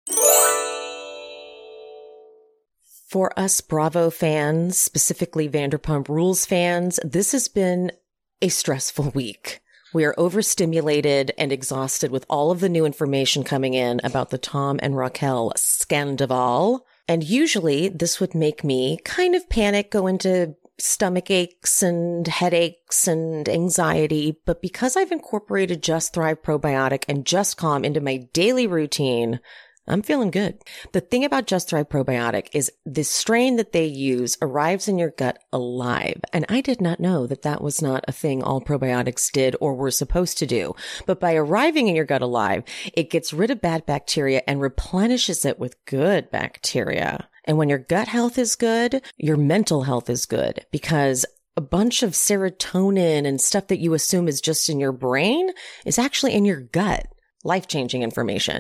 For us Bravo fans, specifically Vanderpump Rules fans, this has been a stressful week. We are overstimulated and exhausted with all of the new information coming in about the Tom and Raquel scandal. And usually this would make me kind of panic, go into stomach aches and headaches and anxiety. But because I've incorporated Just Thrive Probiotic and Just Calm into my daily routine, I'm feeling good. The thing about Just Thrive Probiotic is the strain that they use arrives in your gut alive. And I did not know that that was not a thing all probiotics did or were supposed to do. But by arriving in your gut alive, it gets rid of bad bacteria and replenishes it with good bacteria. And when your gut health is good, your mental health is good because a bunch of serotonin and stuff that you assume is just in your brain is actually in your gut. Life-changing information.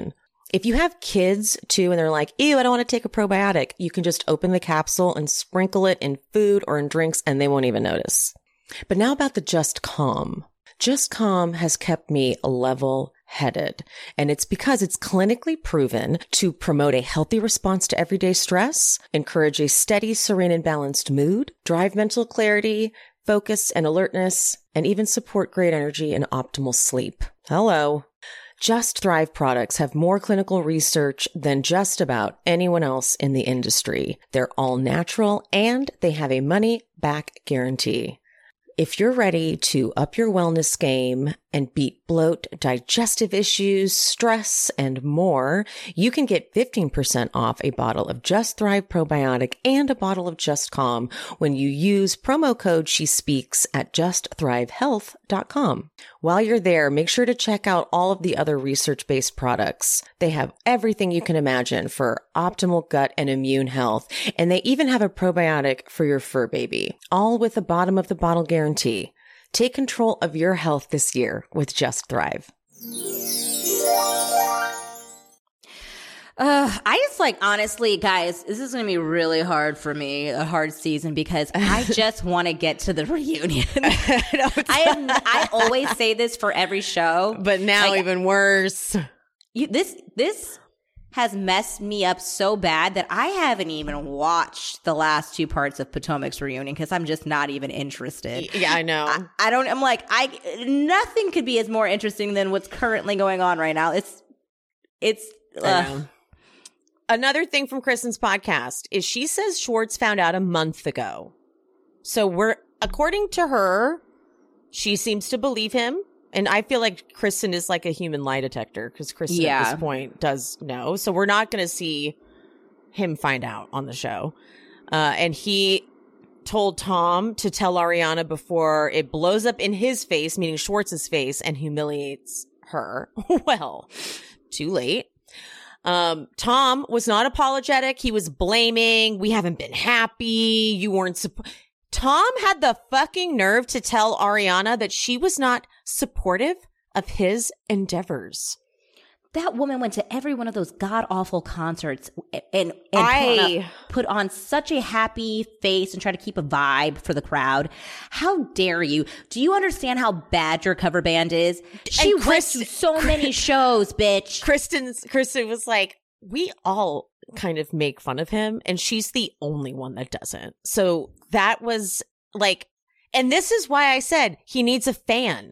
If you have kids too, and they're like, ew, I don't want to take a probiotic, you can just open the capsule and sprinkle it in food or in drinks and they won't even notice. But now about the Just Calm. Just Calm has kept me level-headed, and it's because it's clinically proven to promote a healthy response to everyday stress, encourage a steady, serene, and balanced mood, drive mental clarity, focus and alertness, and even support great energy and optimal sleep. Hello. Just Thrive products have more clinical research than just about anyone else in the industry. They're all natural, and they have a money-back guarantee. If you're ready to up your wellness game and beat bloat, digestive issues, stress, and more, you can get fifteen percent off a bottle of Just Thrive Probiotic and a bottle of Just Calm when you use promo code She Speaks at just thrive health dot com. While you're there, make sure to check out all of the other research-based products. They have everything you can imagine for optimal gut and immune health, and they even have a probiotic for your fur baby, all with a bottom of the bottle guarantee. Take control of your health this year with Just Thrive. Uh, I just like, honestly, guys, this is going to be really hard for me, a hard season, because I just want to get to the reunion. no, I am, I always say this for every show. But now like, even worse. You, this, this has messed me up so bad that I haven't even watched the last two parts of Potomac's reunion because I'm just not even interested. Yeah, I know. I, I don't, I'm like, I, nothing could be as more interesting than what's currently going on right now. It's, it's, uh, Another thing from Kristen's podcast is she says Schwartz found out a month ago. So we're, according to her, she seems to believe him. And I feel like Kristen is like a human lie detector because Kristen yeah. at this point does know. So we're not going to see him find out on the show. Uh, and he told Tom to tell Ariana before it blows up in his face, meaning Schwartz's face, and humiliates her. Well, too late. Um, Tom was not apologetic. He was blaming. We haven't been happy. You weren't supposed. Tom had the fucking nerve to tell Ariana that she was not supportive of his endeavors. That woman went to every one of those god-awful concerts and, and I, put, on a, put on such a happy face and try to keep a vibe for the crowd. How dare you? Do you understand how bad your cover band is? She and Chris, went to so many shows, bitch. Kristen's, Kristen was like, we all kind of make fun of him, and she's the only one that doesn't. So that was like, and this is why I said he needs a fan.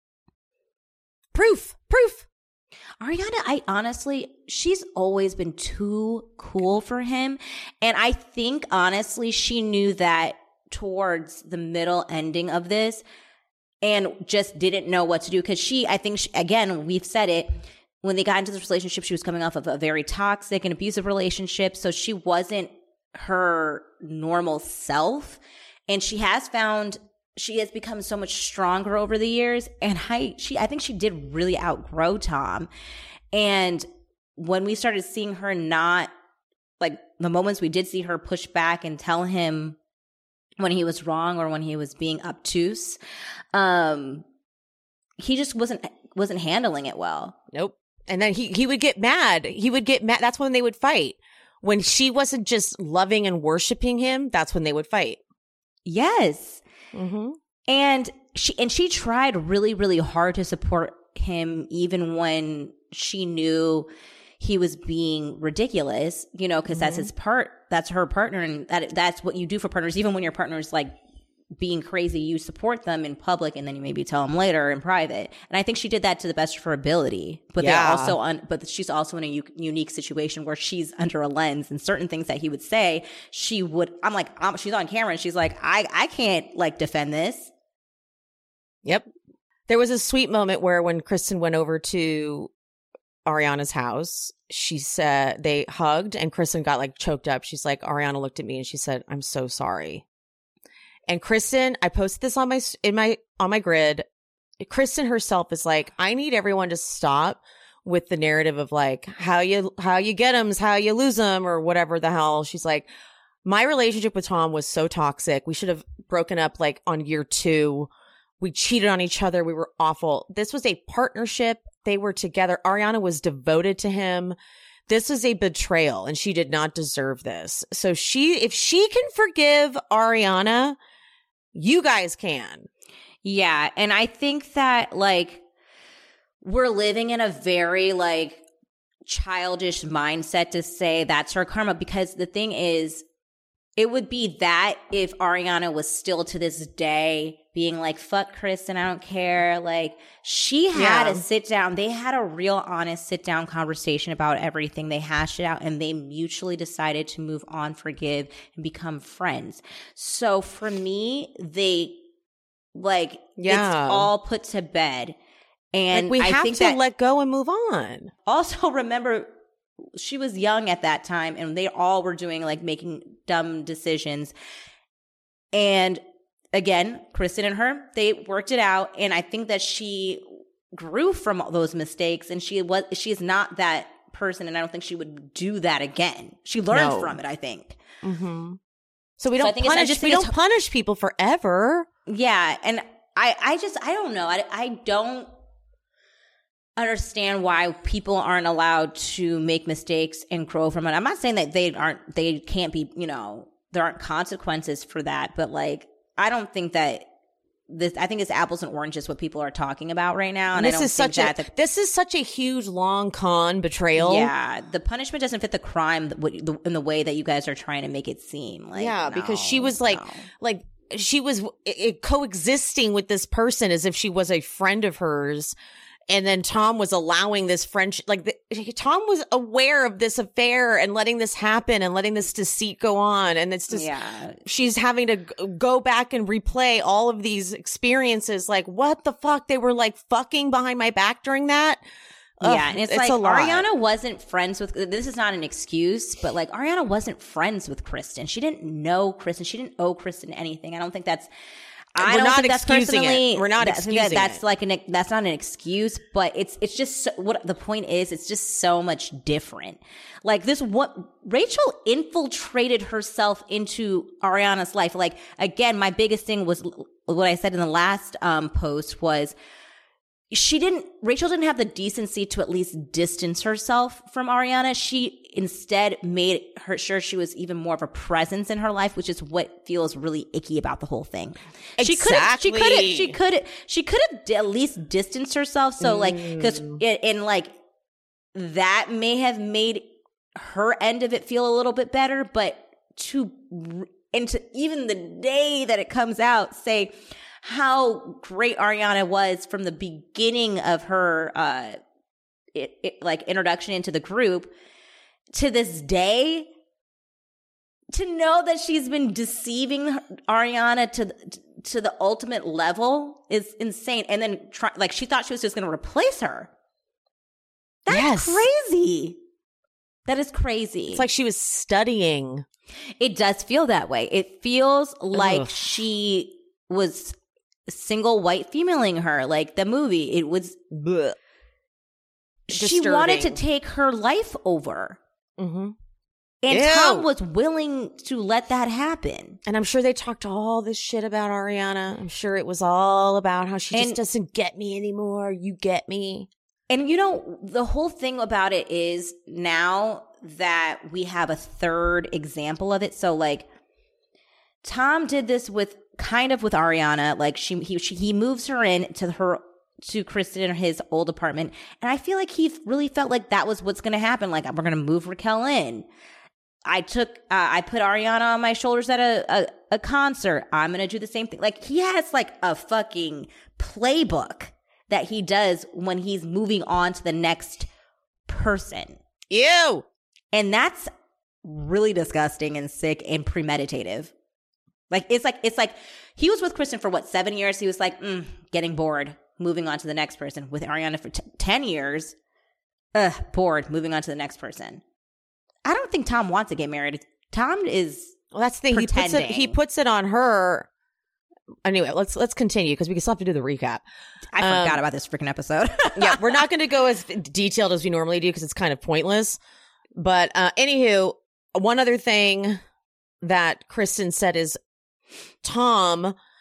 Proof, proof. Ariana, I honestly, she's always been too cool for him. And I think, honestly, she knew that towards the middle ending of this and just didn't know what to do. Because she, I think, she, again, we've said it, when they got into this relationship, she was coming off of a very toxic and abusive relationship. So she wasn't her normal self. And she has found... she has become so much stronger over the years. And I, she, I think she did really outgrow Tom. And when we started seeing her not, like the moments we did see her push back and tell him when he was wrong or when he was being obtuse, um, he just wasn't, wasn't handling it well. Nope. And then he, he would get mad. He would get mad. That's when they would fight. When she wasn't just loving and worshiping him, that's when they would fight. Yes. Mm-hmm. And she and she tried really, really hard to support him, even when she knew he was being ridiculous. You know, because mm-hmm. that's his part. That's her partner, and that that's what you do for partners. Even when your partner's like being crazy, you support them in public, and then you maybe tell them later in private. And I think she did that to the best of her ability. But yeah. they're also on. But she's also in a u- unique situation where she's under a lens, and certain things that he would say, she would. I'm like, I'm, she's on camera, and she's like, I, I can't like defend this. Yep. There was a sweet moment where when Kristen went over to Ariana's house, she said they hugged, and Kristen got like choked up. She's like, Ariana looked at me, and she said, "I'm so sorry." And Kristen, I posted this on my in my on my grid. Kristen herself is like, I need everyone to stop with the narrative of like how you how you get them is how you lose them or whatever the hell. She's like, my relationship with Tom was so toxic. We should have broken up like on year two. We cheated on each other. We were awful. This was a partnership. They were together. Ariana was devoted to him. This is a betrayal, and she did not deserve this. So she, if she can forgive Ariana, you guys can. Yeah. And I think that, like, we're living in a very, like, childish mindset to say that's her karma, because the thing is, it would be that if Ariana was still to this day being like, fuck Kristen, I don't care. Like, she had Yeah. a sit down. They had a real honest sit down conversation about everything. They hashed it out and they mutually decided to move on, forgive, and become friends. So for me, they, like, Yeah. it's all put to bed. And Like, we I have think to that let go and move on. also remember, she was young at that time and they all were doing, like, making dumb decisions. And again, Kristen and her, they worked it out. And I think that she grew from all those mistakes, and she was, she is not that person. And I don't think she would do that again. She learned No. from it, I think. Mm-hmm. So we So I don't think it's- I punish, just we think don't it's- punish people forever. Yeah. And I, I just, I don't know. I, I don't understand why people aren't allowed to make mistakes and grow from it. I'm not saying that they aren't, they can't be, you know, there aren't consequences for that, but, like, I don't think that this, I think it's apples and oranges what people are talking about right now. And this I don't is think such that a the, this is such a huge long con betrayal. yeah, the punishment doesn't fit the crime that, what- the, in the way that you guys are trying to make it seem. Like, yeah, because she no, was like, no. like she was i- i- coexisting with this person as if she was a friend of hers. And then Tom was allowing this friendship, like the, Tom was aware of this affair and letting this happen and letting this deceit go on. And it's just, Yeah. she's having to g- go back and replay all of these experiences. Like, what the fuck? They were like fucking behind my back during that. Ugh, Yeah, and it's, it's like a lot. Ariana wasn't friends with, this is not an excuse, but, like, Ariana wasn't friends with Kristen. She didn't know Kristen. She didn't owe Kristen anything. I don't think that's, I We're don't not think that's excusing it. personally. We're not that- excusing That's it. like an, that's not an excuse, but it's it's just so, what the point is. It's just so much different. Like, this, what Rachel infiltrated herself into Ariana's life. Like, again, my biggest thing was what I said in the last um, post was, she didn't, Rachel didn't have the decency to at least distance herself from Ariana. She instead made her sure she was even more of a presence in her life, which is what feels really icky about the whole thing. She could have, she could have, she could have, she could have at least distanced herself. So, like, because, and like, that may have made her end of it feel a little bit better, but to, and to even the day that it comes out, say, how great Ariana was from the beginning of her, uh, it, it, like, introduction into the group to this day, to know that she's been deceiving Ariana to to the ultimate level is insane. And then, try, like, she thought she was just going to replace her. That's Yes. crazy. That is crazy. It's like she was studying. It does feel that way. It feels like Ugh. she was single white femaling her, like the movie. It was, Blech. she wanted to Disturbing. take her life over. Mm-hmm. And Ew. Tom was willing to let that happen. And I'm sure they talked all this shit about Ariana. I'm sure it was all about how she just And- doesn't get me anymore. You get me. And, you know, the whole thing about it is now that we have a third example of it. So, like, Tom did this with kind of with Ariana. Like, she he she, he moves her in to her to Kristen in his old apartment, and I feel like he really felt like that was what's going to happen. Like, we're going to move Raquel in. I took uh, I put Ariana on my shoulders at a, a a concert. I'm going to do the same thing. Like, he has like a fucking playbook that he does when he's moving on to the next person. Ew. And that's really disgusting and sick and premeditative. Like, it's like, it's like he was with Kristen for what, seven years? He was like, mm, getting bored, moving on to the next person. With Ariana for t- ten years, ugh, bored, moving on to the next person. I don't think Tom wants to get married. Tom is Well, that's the thing. He puts it. He pretending. puts it on her. Anyway, let's let's continue because we still have to do the recap. I Um, forgot about this freaking episode. Yeah, we're not going to go as detailed as we normally do because it's kind of pointless. But uh, anywho, one other thing that Kristen said is Tom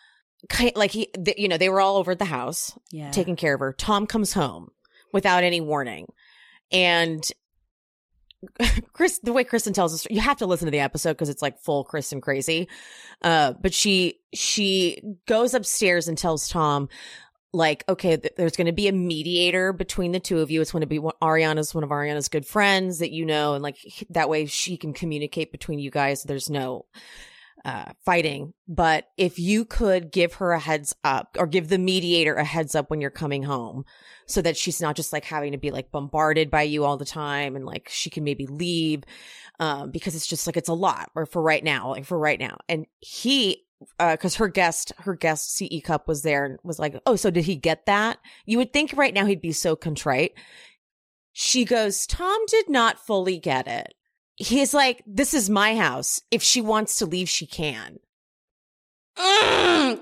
like he, th- you know, they were all over at the house Yeah. taking care of her. Tom comes home without any warning. And Chris, the way Kristen tells us, you have to listen to the episode because it's like full Kristen crazy. Uh, but she, she goes upstairs and tells Tom, like, okay, th- there's going to be a mediator between the two of you. It's going to be one, Ariana's one of Ariana's good friends that you know, and like that way she can communicate between you guys. There's no uh, fighting. But if you could give her a heads up or give the mediator a heads up when you're coming home so that she's not just like having to be like bombarded by you all the time and like she can maybe leave um, because it's just like it's a lot or for right now, like for right now. And he, uh, cause her guest, her guest C E Cup was there and was like, oh, so did he get that? You would think right now he'd be so contrite. She goes, Tom did not fully get it. He's like, this is my house. If she wants to leave, she can. Mm.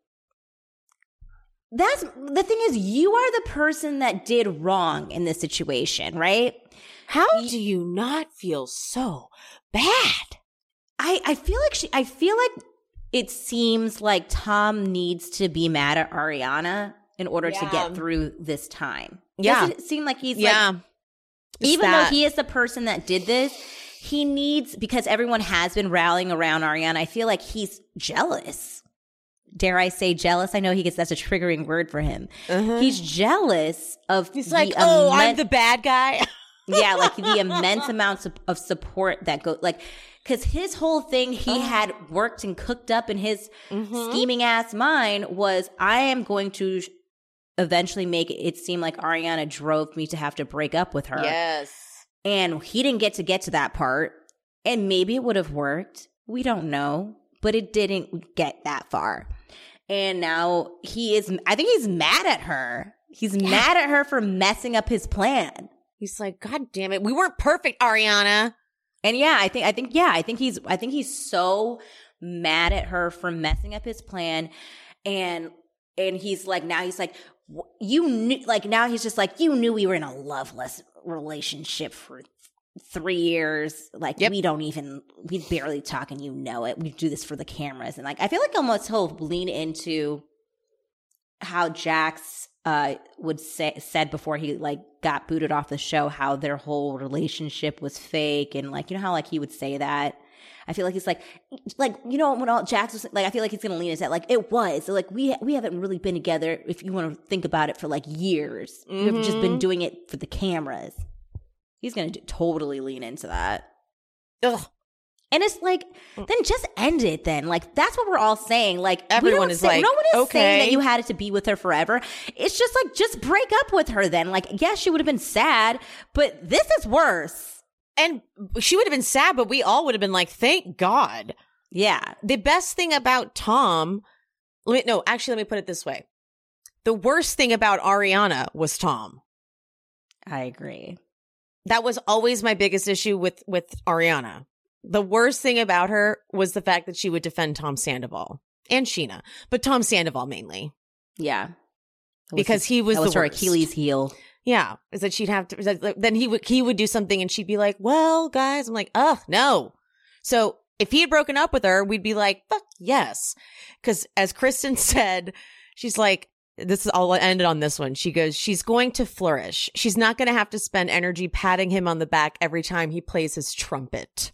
That's the thing is, you are the person that did wrong in this situation, right? How do you not feel so bad? I, I feel like she, I feel like it seems like Tom needs to be mad at Ariana in order Yeah. to get through this time. Yeah. Doesn't it seem like he's Yeah. like, It's even that- though he is the person that did this, he needs, because everyone has been rallying around Ariana, I feel like he's jealous. Dare I say jealous? I know he gets, that's a triggering word for him. Uh-huh. He's jealous of He's the like, oh, I'm immense- the bad guy. yeah, like the immense amounts of, of support that go, like, because his whole thing he had worked and cooked up in his Mhm. scheming ass mind was, I am going to sh- eventually make it seem like Ariana drove me to have to break up with her. Yes. And he didn't get to get to that part. And maybe it would have worked. We don't know. But it didn't get that far. And now he is, I think he's mad at her. He's Yeah. mad at her for messing up his plan. He's like, God damn it. We weren't perfect, Ariana. And yeah, I think, I think, yeah, I think he's, I think he's so mad at her for messing up his plan. And, and he's like, now he's like, "Wh- you knew, like, now he's just like, you knew we were in a loveless relationship for three years. Like, Yep. we don't even, we barely talk and you know it. We do this for the cameras. And like, I feel like almost he'll lean into how Jax uh, would say, said before he like got booted off the show, how their whole relationship was fake. And like, you know how like he would say that? I feel like he's like, like, you know, when all Jax was like, I feel like he's going to lean into that. Like, it was. So like, we we haven't really been together, if you want to think about it, for like years. We've just been doing it for the cameras. He's going to totally lean into that. Ugh. And it's like, then just end it then. Like, that's what we're all saying. Like, we Everyone don't is say- like, no one is okay. saying that you had to be with her forever. It's just like, just break up with her then. Like, yes, she would have been sad, but this is worse. And she would have been sad, but we all would have been like, thank God. Yeah. The best thing about Tom, let me, no, actually, let me put it this way. The worst thing about Ariana was Tom. I agree. That was always my biggest issue with, with Ariana. The worst thing about her was the fact that she would defend Tom Sandoval and Sheena, but Tom Sandoval mainly. Yeah. That was Because his- he was that was the her worst. Achilles heel. Yeah, is that she'd have to, that- then he would, he would do something and she'd be like, well, guys, I'm like, ugh, no. So if he had broken up with her, we'd be like, fuck yes. Because as Kristen said, she's like, this is, I'll end it on this one. She goes, she's going to flourish. She's not going to have to spend energy patting him on the back every time he plays his trumpet.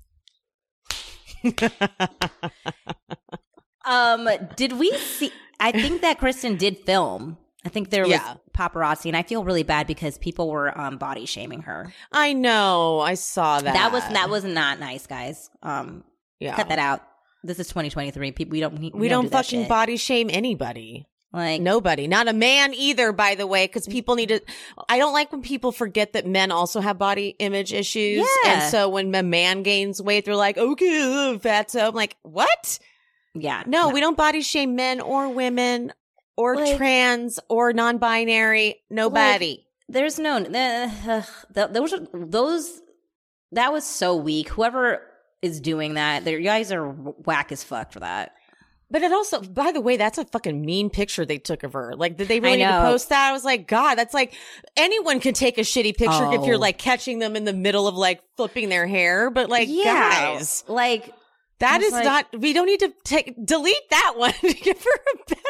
Um, did we see, I think that Kristen did film. I think there was Yeah. paparazzi, and I feel really bad because people were um body shaming her. I know. I saw that. That was that was not nice, guys. Um, yeah. cut that out. This is twenty twenty-three. People, we don't we, We don't do that fucking shit. body shame anybody. Like Nobody. Not a man either, by the way, because people need to. I don't like when people forget that men also have body image issues. Yeah. And so when a man gains weight, they're like, okay, fatso. I'm like, what? yeah, No, we don't body shame men or women or Like- trans or non binary. Nobody. There's no uh, th- those are those. That was so weak. Whoever is doing that, you guys are whack as fuck for that. But it also, by the way, that's a fucking mean picture they took of her. Like, did they really need to know. post that? I was like, God, that's like, anyone can take a shitty picture if Oh. you're like catching them in the middle of like flipping their hair. But like, guys, like that I was is like- not, we don't need to take, delete that one. Give her a better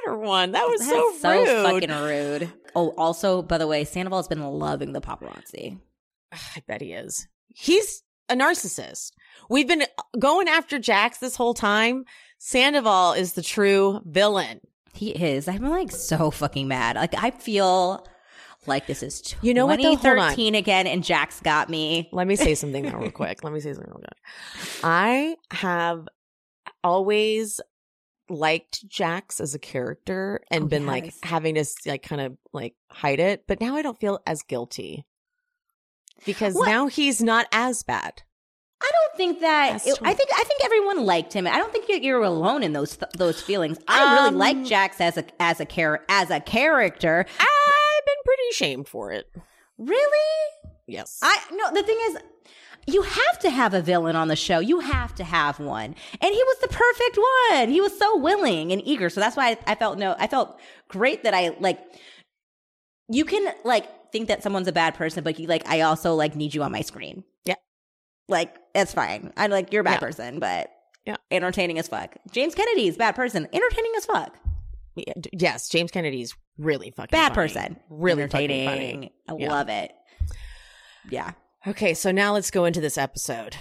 her one. That was That's so so rude. fucking rude. Oh, also, by the way, Sandoval's been loving the paparazzi. I bet he is. He's a narcissist. We've been going after Jax this whole time. Sandoval is the true villain. He is. I'm like so fucking mad. Like I feel like this is You know what, though? twenty Hold on. thirteen again, and Jax got me. Let me say something now real quick. Let me say something real quick. I have always liked Jax as a character and Oh, been yes. like having to like kind of like hide it, but now I don't feel as guilty because What? now he's not as bad. I don't think that. That's It, true. I think. I think everyone liked him. I don't think you're, you're alone in those those feelings. I really Um, like Jax as a as a char- as a character. I've been pretty shamed for it. Really? Yes. I no. The thing is, you have to have a villain on the show. You have to have one, and he was the perfect one. He was so willing and eager. So that's why I, I felt no. I felt great that I like. You can like think that someone's a bad person, but you like. I also like need you on my screen. Yeah. Like that's fine. I like you're a bad Yeah. person, but Yeah. entertaining as fuck. James Kennedy's bad person, entertaining as fuck. Yeah, d- yes, James Kennedy's really fucking Bad funny. person, Really entertaining. fucking funny. I Yeah. love it. Yeah. Okay, so now let's go into this episode.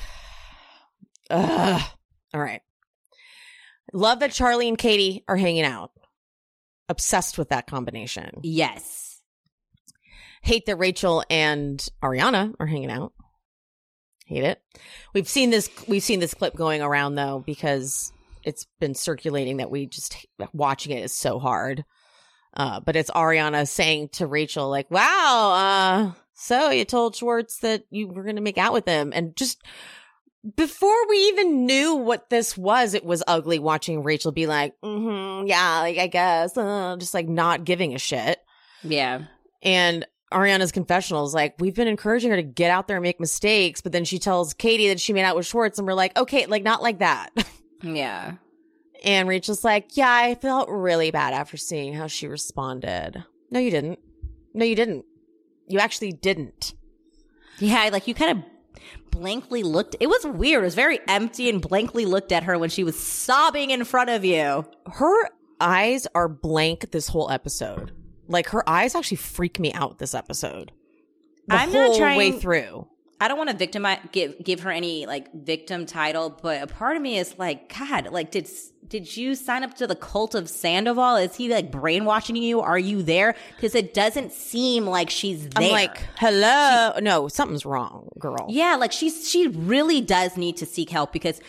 Ugh. All right. Love that Charlie and Katie are hanging out. Obsessed with that combination. Yes. Hate that Rachel and Ariana are hanging out. Hate it. We've seen this we've seen this clip going around though because it's been circulating that we just watching it is so hard. Uh, but it's Ariana saying to Rachel like, "Wow, uh, so you told Schwartz that you were going to make out with him." And just before we even knew what this was, it was ugly watching Rachel be like, mm-hmm, yeah, like I guess, uh, just like not giving a shit. Yeah. And Ariana's confessional is like, we've been encouraging her to get out there and make mistakes, but then she tells Katie that she made out with Schwartz, and we're like, okay, like not like that. Yeah. And Rachel's like, yeah, I felt really bad after seeing how she responded. No, you didn't. No, you didn't. You actually didn't. Yeah, like you kind of blankly looked. It was weird. It was very empty and blankly looked at her when she was sobbing in front of you. Her eyes are blank this whole episode. Like her eyes actually freak me out this episode. The I'm whole not trying way through. I don't want to victimize, give give her any like victim title, but a part of me is like, God, like did did you sign up to the cult of Sandoval? Is he like brainwashing you? Are you there? Because it doesn't seem like she's there. I'm like, hello, no, something's wrong, girl. Yeah, like she's she really does need to seek help because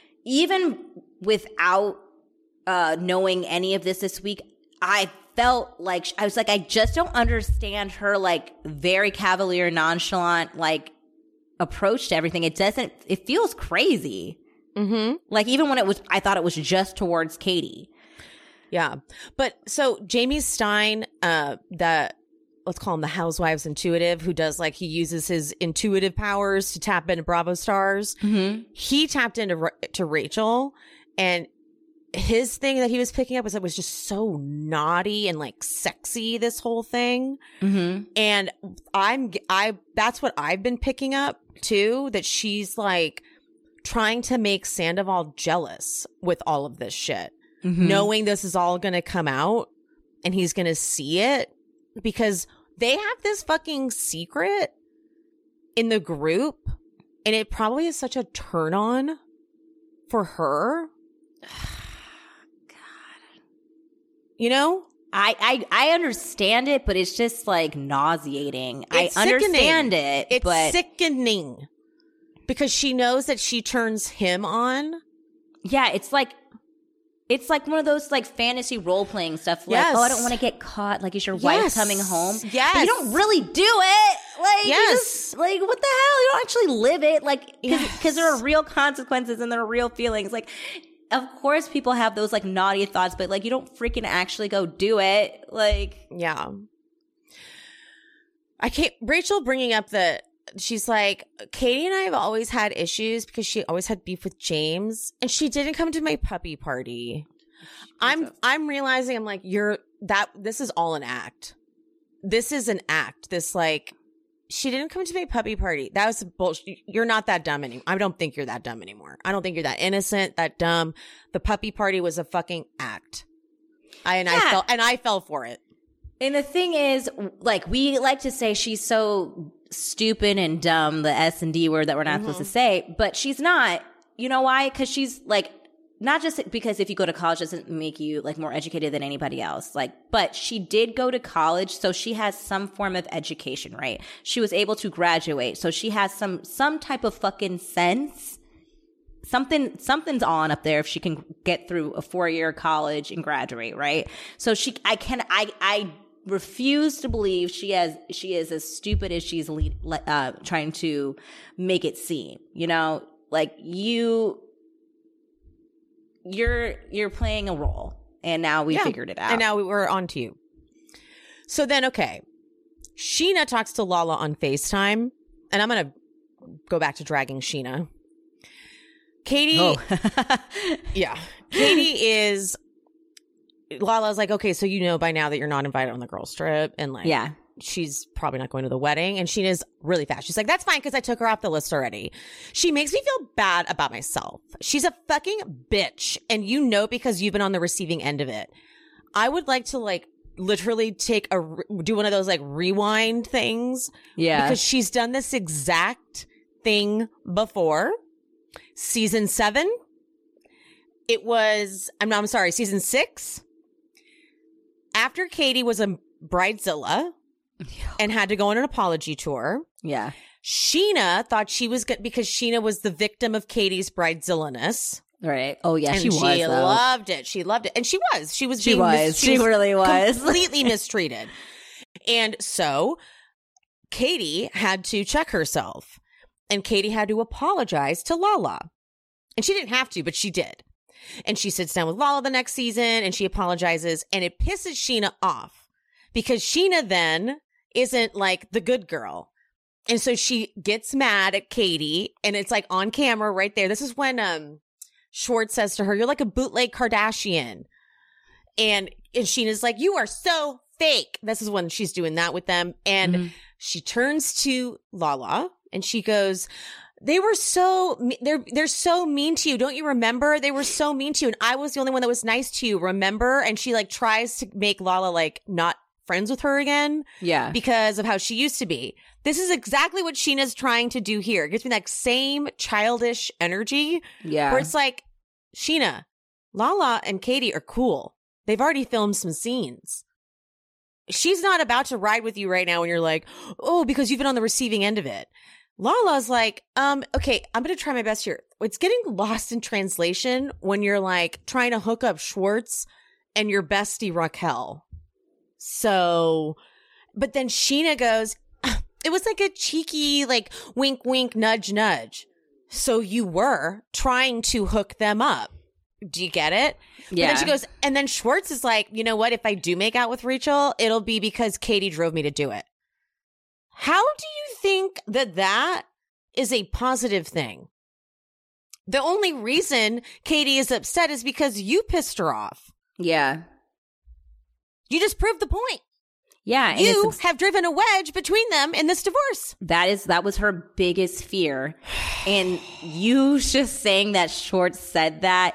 even without uh, knowing any of this this week, I felt like I was like, I just don't understand her like very cavalier, nonchalant like approach to everything. It doesn't. It feels crazy. Mm-hmm. Like even when it was, I thought it was just towards Katie. Yeah. But so Jamie Stein, uh, the, let's call him the Housewives intuitive, who does like, he uses his intuitive powers to tap into Bravo stars. Mm-hmm. He tapped into Ra- to Rachel, and his thing that he was picking up was it was just so naughty and like sexy, this whole thing. Mm-hmm. And I'm, I, that's what I've been picking up too, that she's like trying to make Sandoval jealous with all of this shit. Mm-hmm. Knowing this is all going to come out and he's going to see it because they have this fucking secret in the group and it probably is such a turn on for her. God. You know? I, I I understand it, but it's just like nauseating. It's I understand sickening. it, It's but sickening because she knows that she turns him on. yeah, it's like it's like one of those like fantasy role playing stuff. Like, Yes. oh, I don't want to get caught. Like, is your Yes. wife coming home? Yes. But you don't really do it. Like, you Yes. just, like what the hell? You don't actually live it. Like, because Yes. there are real consequences and there are real feelings. Like, of course, people have those like naughty thoughts, but like you don't freaking actually go do it. Like, Yeah. I can't, Rachel bringing up the, she's like, Katie and I have always had issues because she always had beef with James and she didn't come to my puppy party. I'm, I'm realizing I'm like, you're that, this is all an act. This is an act. This like, she didn't come to my puppy party. That was bullshit. You're not that dumb anymore. I don't think you're that dumb anymore. I don't think you're that innocent, that dumb. The puppy party was a fucking act. I and Yeah. I fell and I fell for it. And the thing is, like, we like to say she's so stupid and dumb, the S and D word that we're not mm-hmm. supposed to say, but she's not. You know why? Because she's like, not just because if you go to college doesn't make you like more educated than anybody else, like, but she did go to college, so she has some form of education, right? She was able to graduate, so she has some some type of fucking sense. Something something's on up there if she can get through a four year college and graduate, right? So she, I can, I, I. refuse to believe she has she is as stupid as she's lead, uh, trying to make it seem. You know, like you, you're you're playing a role, and now we yeah. figured it out. And now we we're on to you. So then, okay, Sheena talks to Lala on FaceTime, and I'm gonna go back to dragging Sheena. Katie, oh. yeah, Katie is. Lala's like, okay, so you know by now that you're not invited on the girls' trip, and like, yeah, she's probably not going to the wedding. And Sheena's really fast. She's like, that's fine because I took her off the list already. She makes me feel bad about myself. She's a fucking bitch, and you know because you've been on the receiving end of it. I would like to like literally take a do one of those like rewind things, yeah, because she's done this exact thing before. Season seven. It was. I'm not. I'm sorry. Season six. After Katie was a bridezilla and had to go on an apology tour. Yeah. Sheena thought she was good because Sheena was the victim of Katie's bridezilla-ness. Right. Oh, yeah, and she was. She though. loved it. She loved it. And she was. She was She being was. mis- she, she was really was. Completely mistreated. And so Katie had to check herself. And Katie had to apologize to Lala. And she didn't have to, but she did. And she sits down with Lala the next season and she apologizes, and it pisses Sheena off because Sheena then isn't like the good girl. And so she gets mad at Katie, and it's like on camera right there. This is when um Schwartz says to her, "You're like a bootleg Kardashian." And, and Sheena's like, "You are so fake." This is when she's doing that with them. And mm-hmm. she turns to Lala and she goes, They were so, they're, they're so mean to you. Don't you remember? They were so mean to you. And I was the only one that was nice to you. Remember? And she like tries to make Lala like not friends with her again. Yeah. Because of how she used to be. This is exactly what Sheena's trying to do here. It gives me that same childish energy. Yeah. Where it's like, Sheena, Lala and Katie are cool. They've already filmed some scenes. She's not about to ride with you right now when you're like, oh, because you've been on the receiving end of it. Lala's like, um, okay, I'm going to try my best here. It's getting lost in translation when you're like trying to hook up Schwartz and your bestie Raquel. So, but then Sheena goes, it was like a cheeky, like wink, wink, nudge, nudge. So you were trying to hook them up. Do you get it? Yeah. But then she goes, and then Schwartz is like, you know what? If I do make out with Rachel, it'll be because Katie drove me to do it. How do you think that that is a positive thing? The only reason Katie is upset is because you pissed her off. Yeah. You just proved the point. Yeah. And you it's, have driven a wedge between them in this divorce. That is, that was her biggest fear. And you just saying that Schwartz said that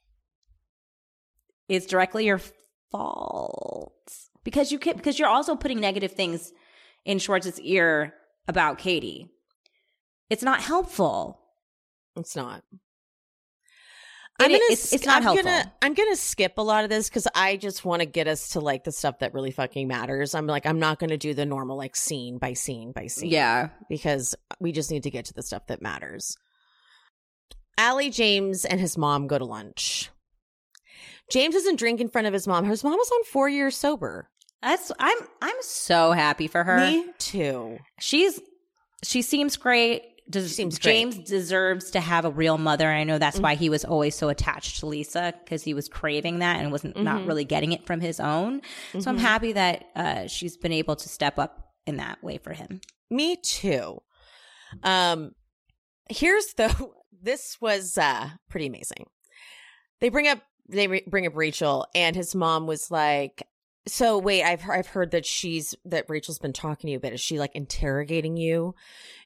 is directly your fault. Because you can, because you're also putting negative things in Schwartz's ear about Katie. It's not helpful. It's not. It, I'm gonna, it's, it's not I'm helpful. Gonna, I'm gonna skip a lot of this because I just want to get us to like the stuff that really fucking matters. I'm like, I'm not gonna do the normal like scene by scene by scene. Yeah. Because we just need to get to the stuff that matters. Allie, James, and his mom go to lunch. James doesn't drink in front of his mom. His mom is on four years sober. That's I'm I'm so happy for her. Me too. She's she seems great. Does, she seems James great. deserves to have a real mother. I know that's mm-hmm. why he was always so attached to Lisa, because he was craving that and wasn't mm-hmm. not really getting it from his own. Mm-hmm. So I'm happy that uh, she's been able to step up in that way for him. Me too. Um, here's the this was uh, pretty amazing. They bring up they re- bring up Rachel, and his mom was like, so wait, I've I've heard that she's that Rachel's been talking to you a bit. Is she like interrogating you?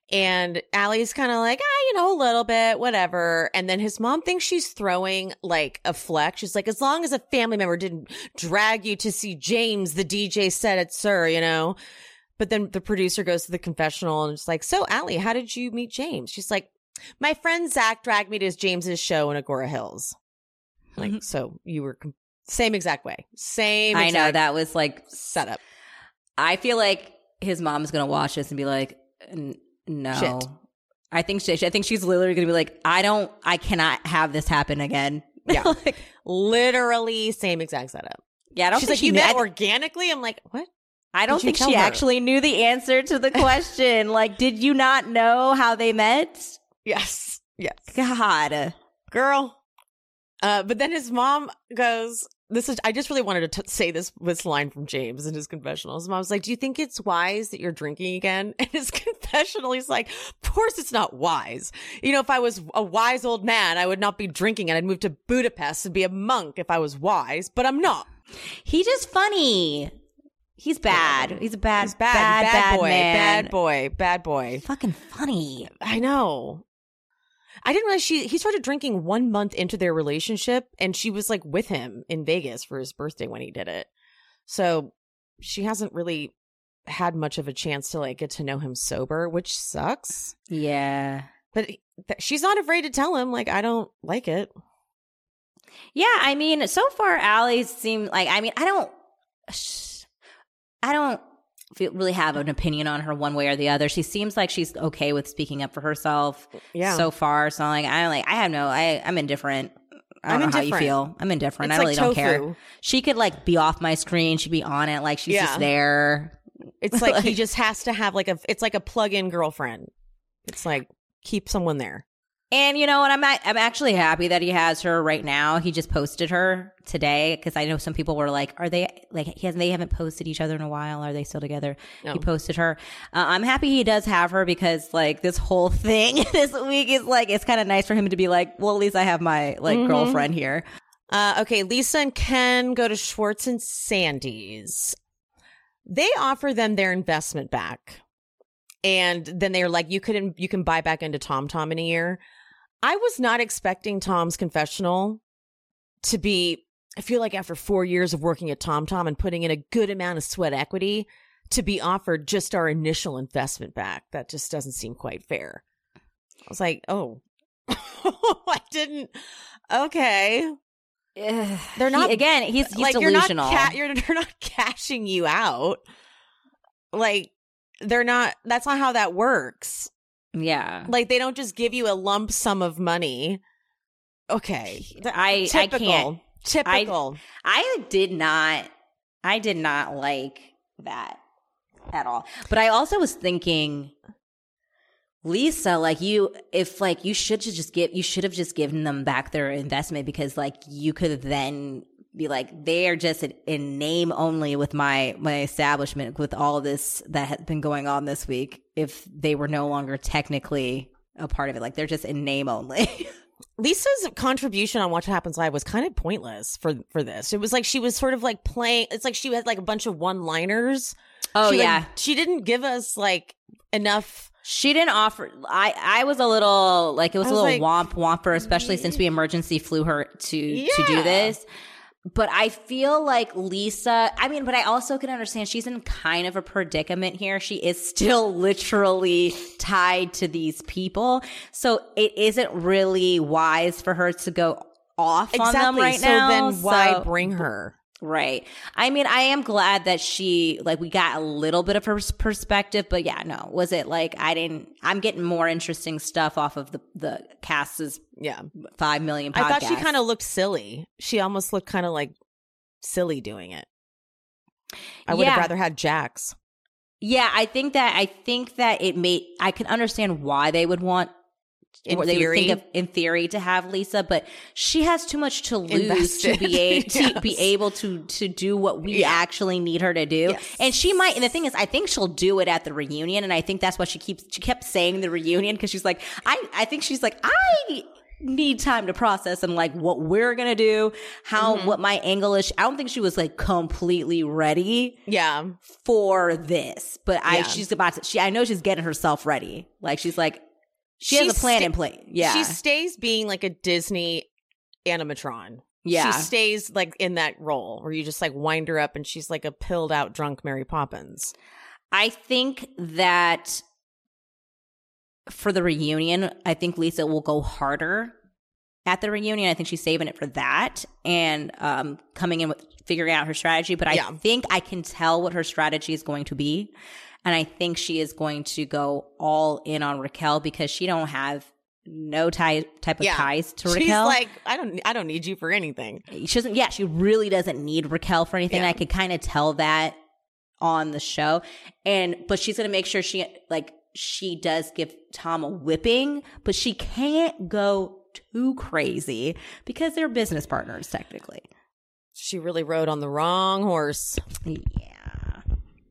And Allie's kind of like, ah, you know, a little bit, whatever. And then his mom thinks she's throwing like a flex. She's like, as long as a family member didn't drag you to see James, the D J said it, sir, you know. But then the producer goes to the confessional and it's like, so Allie, how did you meet James? She's like, my friend Zach dragged me to James's show in Agora Hills. Like, mm-hmm. So you were com- same exact way. Same exact I know, that was like setup. I feel like his mom's going to watch this and be like, no. Shit. I think she, I think she's literally going to be like, I don't, I cannot have this happen again. Yeah. Like, literally same exact setup. Yeah, I don't She's think like, she you knew- met I- organically? I'm like, what? I don't think tell she her? actually knew the answer to the question. Like, did you not know how they met? Yes. Yes. God. Girl. Uh, but then his mom goes, this is, I just really wanted to t- say this, this line from James in his confessional. His mom's like, do you think it's wise that you're drinking again? And his confessional, he's like, of course it's not wise. You know, if I was a wise old man, I would not be drinking and I'd move to Budapest and be a monk if I was wise, but I'm not. He just funny. He's bad. He's a bad, He's bad, bad, bad, bad boy, man. bad boy, bad boy. Fucking funny. I know. I didn't realize she, he started drinking one month into their relationship and she was like with him in Vegas for his birthday when he did it. So she hasn't really had much of a chance to like get to know him sober, which sucks. Yeah. But he- th- she's not afraid to tell him, like, I don't like it. Yeah, I mean, so far, Allie seemed like, I mean, I don't, I don't feel, really have an opinion on her one way or the other. She seems like she's okay with speaking up for herself Yeah. so far. So, like, I like, I have no, I, I'm indifferent. I don't I'm know how you indifferent. feel. I'm indifferent. It's I really like don't care. tofu. She could, like, be off my screen. She'd be on it. Like, she's Yeah. just there. It's like he just has to have like a, it's like a plug-in girlfriend. It's like, keep someone there. And you know what? I'm a- I'm actually happy that he has her right now. He just posted her today because I know some people were like, "Are they like he hasn't? They haven't posted each other in a while. Are they still together?" No. He posted her. Uh, I'm happy he does have her because like this whole thing this week is like it's kind of nice for him to be like, "Well, at least I have my like Mhm. girlfriend here." Uh, okay, Lisa and Ken go to Schwartz and Sandy's. They offer them their investment back, and then they're like, "You can you can buy back into TomTom in a year." I was not expecting Tom's confessional to be, I feel like after four years of working at TomTom and putting in a good amount of sweat equity, to be offered just our initial investment back. That just doesn't seem quite fair. I was like, oh, I didn't. Okay. They're not, He- again. He's, he's like, delusional. You're not, ca- you're, they're not cashing you out. Like, they're not, that's not how that works. yeah. Like, they don't just give you a lump sum of money. Okay. I Typical. I can't. Typical. I did not I did not like that at all. But I also was thinking, Lisa, like you if like you should just give you should have just given them back their investment because like you could then be like they are just in, in name only with my my establishment with all this that has been going on this week if they were no longer technically a part of it. Like they're just in name only. Lisa's contribution on Watch What Happens Live was kind of pointless for for this. It was like she was sort of like playing. It's like she had like a bunch of one-liners. Oh She, like, yeah. she didn't give us like enough. She didn't offer. I, I was a little like it was, I a was little like, womp womper, especially since we emergency flew her to to Yeah. do this. But I feel like Lisa. I mean, but I also can understand she's in kind of a predicament here. She is still literally tied to these people, so it isn't really wise for her to go off on them Exactly. right so now. then why So- bring her? Right. I mean, I am glad that she, like, we got a little bit of her s- perspective, but yeah, no. Was it like, I didn't, I'm getting more interesting stuff off of the, the cast's Yeah. five million podcast. I thought she kind of looked silly. She almost looked kind of like silly doing it. I would have Yeah. rather had Jax. Yeah, I think that, I think that it made, I can understand why they would want, In or they would theory. think of, in theory, to have Lisa, but she has too much to lose Invested. to be a, to Yes. be able to to do what we Yeah. actually need her to do. Yes. And she might. And the thing is, I think she'll do it at the reunion, and I think that's what she keeps. She kept saying the reunion because she's like, I. I think she's like, I need time to process and like what we're gonna do, how mm-hmm. what my angle is. I don't think she was like completely ready, yeah, for this. But I, yeah. she's about to. She, I know she's getting herself ready. Like she's like, she, she has a plan sta- in place. Yeah, she stays being like a Disney animatron. Yeah, she stays like in that role where you just like wind her up and she's like a pilled out drunk Mary Poppins. I think that. For the reunion, I think Lisa will go harder at the reunion. I think she's saving it for that and um, coming in with figuring out her strategy. But I yeah. think I can tell what her strategy is going to be. And I think she is going to go all in on Raquel because she don't have no tie, type of yeah. ties to Raquel. She's like, I don't, I don't need you for anything. She doesn't, yeah, she really doesn't need Raquel for anything. Yeah. I could kind of tell that on the show. And, but she's going to make sure she, like, she does give Tom a whipping, but she can't go too crazy because they're business partners, technically. She really rode on the wrong horse. Yeah.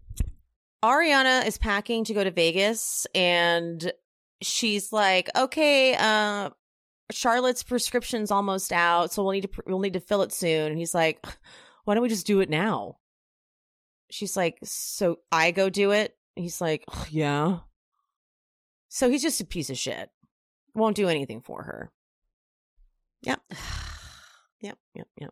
Ariana is packing to go to Vegas, and she's like, okay, uh, Charlotte's prescription's almost out, so we'll need to we'll need to fill it soon. And he's like, why don't we just do it now? She's like, so I go do it? He's like, oh, yeah. So he's just a piece of shit. Won't do anything for her. Yep. Yep, yep, yep.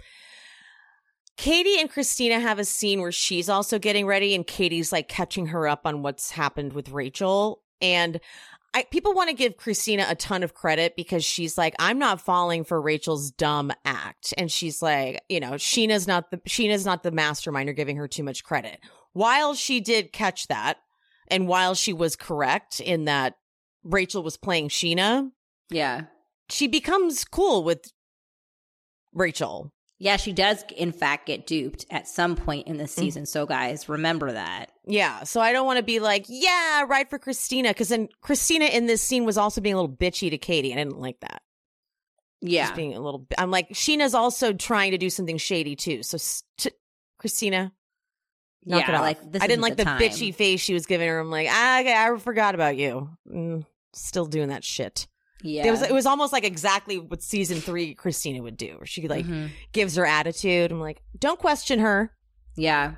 Katie and Christina have a scene where she's also getting ready and Katie's like catching her up on what's happened with Rachel. And I, people want to give Christina a ton of credit because she's like, I'm not falling for Rachel's dumb act. And she's like, you know, Sheena's not the, Sheena's not the mastermind. You're giving her too much credit. While she did catch that, and while she was correct in that Rachel was playing Sheena, yeah, she becomes cool with Rachel. Yeah, she does, in fact, get duped at some point in the season. Mm. So, guys, remember that. Yeah, so I don't want to be like, yeah, right for Christina, because then Christina in this scene was also being a little bitchy to Katie. I didn't like that. Yeah. Just being a little, I'm like, Sheena's also trying to do something shady, too. So, st- Christina... Knock yeah, it off. Like, I didn't like the, the bitchy face she was giving her. I'm like, ah, okay, I forgot about you. Mm, still doing that shit. Yeah, it was. It was almost like exactly what season three Christina would do, where she like mm-hmm. gives her attitude. I'm like, don't question her. Yeah.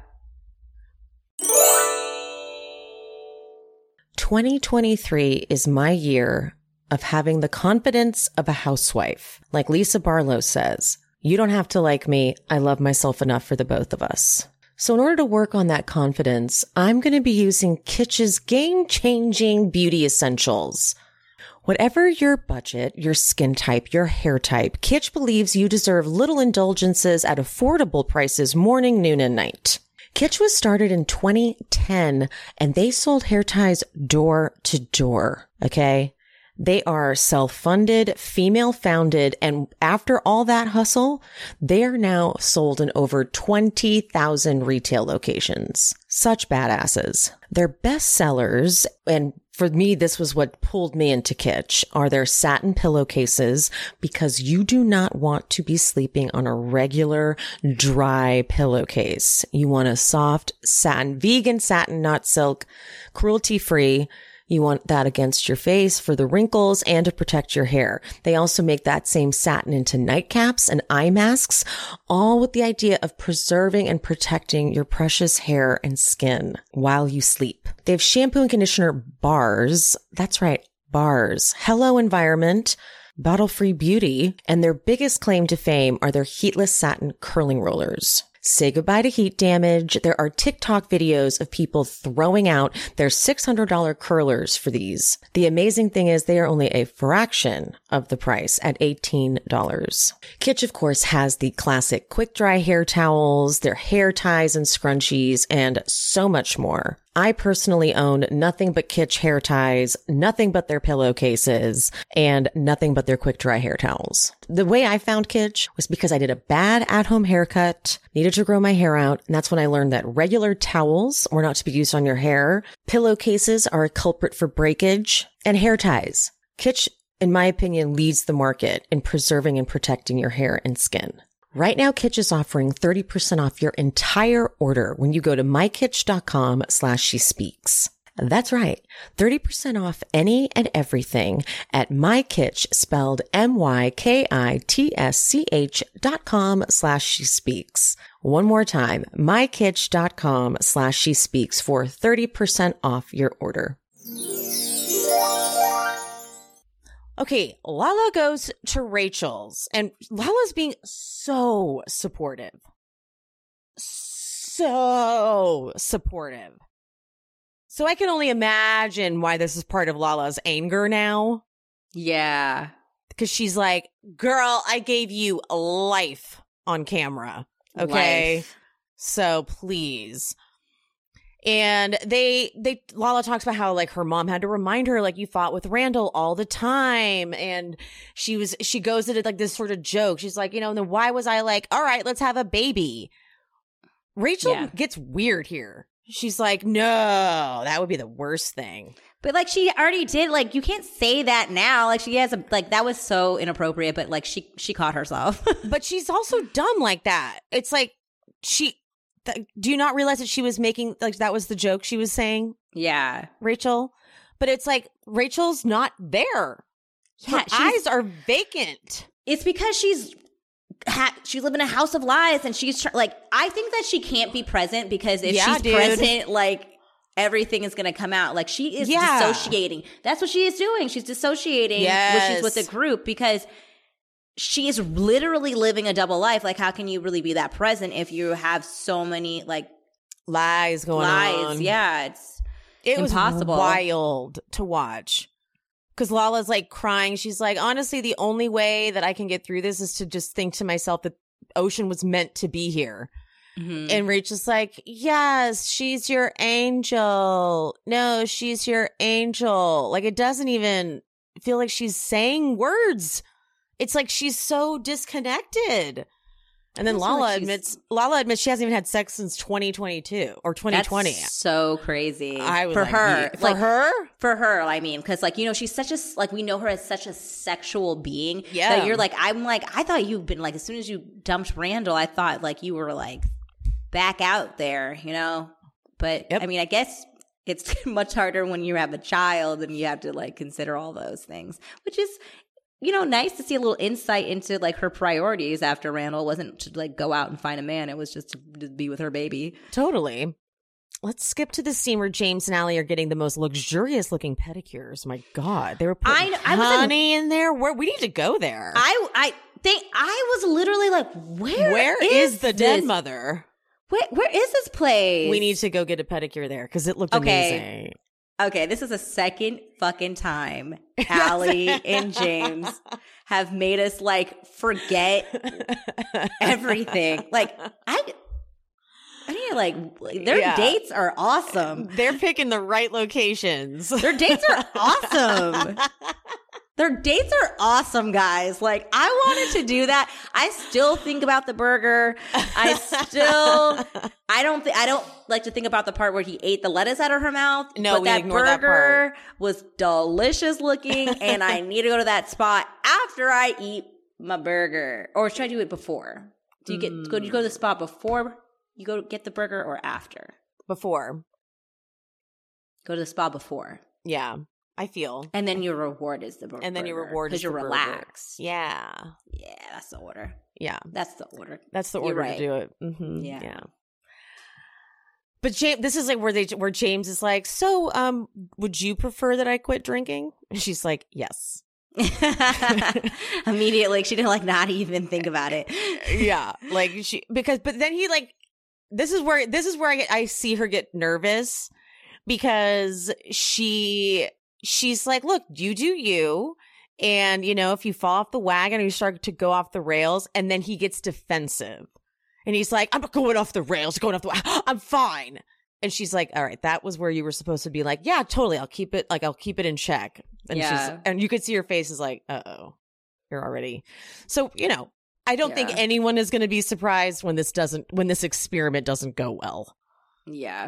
twenty twenty-three is my year of having the confidence of a housewife. Like Lisa Barlow says, you don't have to like me. I love myself enough for the both of us. So in order to work on that confidence, I'm going to be using Kitsch's game-changing beauty essentials. Whatever your budget, your skin type, your hair type, Kitsch believes you deserve little indulgences at affordable prices morning, noon, and night. Kitsch was started in twenty ten, and they sold hair ties door to door, okay? They are self-funded, female-founded, and after all that hustle, they are now sold in over twenty thousand retail locations. Such badasses. Their best sellers, and for me, this was what pulled me into Kitsch, are their satin pillowcases, because you do not want to be sleeping on a regular, dry pillowcase. You want a soft satin, vegan satin, not silk, cruelty-free. You want that against your face for the wrinkles and to protect your hair. They also make that same satin into nightcaps and eye masks, all with the idea of preserving and protecting your precious hair and skin while you sleep. They have shampoo and conditioner bars. That's right, bars. Hello Environment, bottle-free beauty, and their biggest claim to fame are their heatless satin curling rollers. Say goodbye to heat damage. There are TikTok videos of people throwing out their six hundred dollars curlers for these. The amazing thing is they are only a fraction of the price at eighteen dollars. Kitsch, of course, has the classic quick dry hair towels, their hair ties and scrunchies, and so much more. I personally own nothing but Kitsch hair ties, nothing but their pillowcases, and nothing but their quick dry hair towels. The way I found Kitsch was because I did a bad at-home haircut, needed to grow my hair out, and that's when I learned that regular towels were not to be used on your hair, pillowcases are a culprit for breakage, and hair ties. Kitsch, in my opinion, leads the market in preserving and protecting your hair and skin. Right now, Kitsch is offering thirty percent off your entire order when you go to mykitsch.com slash she speaks. That's right. thirty percent off any and everything at MyKitsch, spelled M Y K I T S C H dot com slash she speaks. One more time, mykitsch dot com slash she speaks for thirty percent off your order. Okay, Lala goes to Rachel's, and Lala's being so supportive. So supportive. So I can only imagine why this is part of Lala's anger now. Yeah. Because she's like, girl, I gave you life on camera. Okay. Life. So please. And they, they, Lala talks about how like her mom had to remind her, like, you fought with Randall all the time. And she was, she goes into like this sort of joke. She's like, you know, then why was I like, all right, let's have a baby? Rachel Yeah. gets weird here. She's like, no, that would be the worst thing. But like she already did, like you can't say that now. Like she has a like that was so inappropriate, but like she she caught herself. But she's also dumb like that. It's like she th- do you not realize that she was making like that was the joke she was saying, Yeah. Rachel? But it's like Rachel's not there. Yeah, Her she's- eyes are vacant. It's because she's ha- she live in a house of lies, and she's tr- like I think that she can't be present because if Yeah, she's dude. present, like everything is going to come out. Like she is Yeah. dissociating. That's what she is doing. She's dissociating Yes. when she's with the group because she is literally living a double life. Like how can you really be that present if you have so many like Lies going lies? on. Yeah, it's It impossible. was wild to watch. Because Lala's like crying. She's like, honestly, the only way that I can get through this is to just think to myself that Ocean was meant to be here. Mhm. And Rachel's like, yes, she's your angel. No, she's your angel. Like, it doesn't even feel like she's saying words. It's like she's so disconnected. And then I feel Lala like she's- admits, Lala admits she hasn't even had sex since twenty twenty-two or twenty twenty. That's so crazy. I was for like, her, ye- for like, her, for her. I mean, because like you know, she's such a like we know her as such a sexual being. Yeah. that you're like I'm like I thought you've been like as soon as you dumped Randall, I thought like you were like back out there, you know. But Yep. I mean, I guess it's much harder when you have a child and you have to like consider all those things, which is. You know, nice to see a little insight into like her priorities after Randall. It wasn't to like go out and find a man. It was just to, to be with her baby. totally. Let's skip to the scene where James and Allie are getting the most luxurious looking pedicures. My God, they were putting I- I was in- honey in there. Where we need to go there. I I think I was literally like, where Where is, the dead this? mother? Where where is this place? We need to go get a pedicure there because it looked Okay. amazing. Okay, this is the second fucking time Allie and James have made us like forget everything. Like I I mean like their Yeah. dates are awesome. They're picking the right locations. Their dates are awesome. Their dates are awesome, guys. Like, I wanted to do that. I still think about the burger. I still, I don't, th- I don't like to think about the part where he ate the lettuce out of her mouth. No, but we that ignore that burger was delicious looking, and I need to go to that spot after I eat my burger. Or should I do it before? Do you get go? Do you go to the spot before you go get the burger, or after? Before. Go to the spa before. Yeah, I feel. And then your reward is the burger. And then your reward is because you're the burger. relaxed. Yeah. Yeah, that's the order. Yeah. That's the order. That's the You're order right. to do it. Mm-hmm. Yeah. Yeah. But James, this is like where they where James is like, so, um, would you prefer that I quit drinking? And she's like, yes. Immediately, she didn't like not even think about it. Yeah, like she because but then he like this is where this is where I, I see her get nervous because she she's like, look, you do you, and you know if you fall off the wagon or you start to go off the rails, and then he gets defensive and he's like, I'm not going off the rails, going off the wa- I'm fine. And she's like, all right, that was where you were supposed to be like, yeah, totally, I'll keep it like I'll keep it in check. And Yeah. she's and you could see her face is like, uh oh, you're already so you know. I don't think Yeah. anyone is going to be surprised when this doesn't when this experiment doesn't go well. Yeah.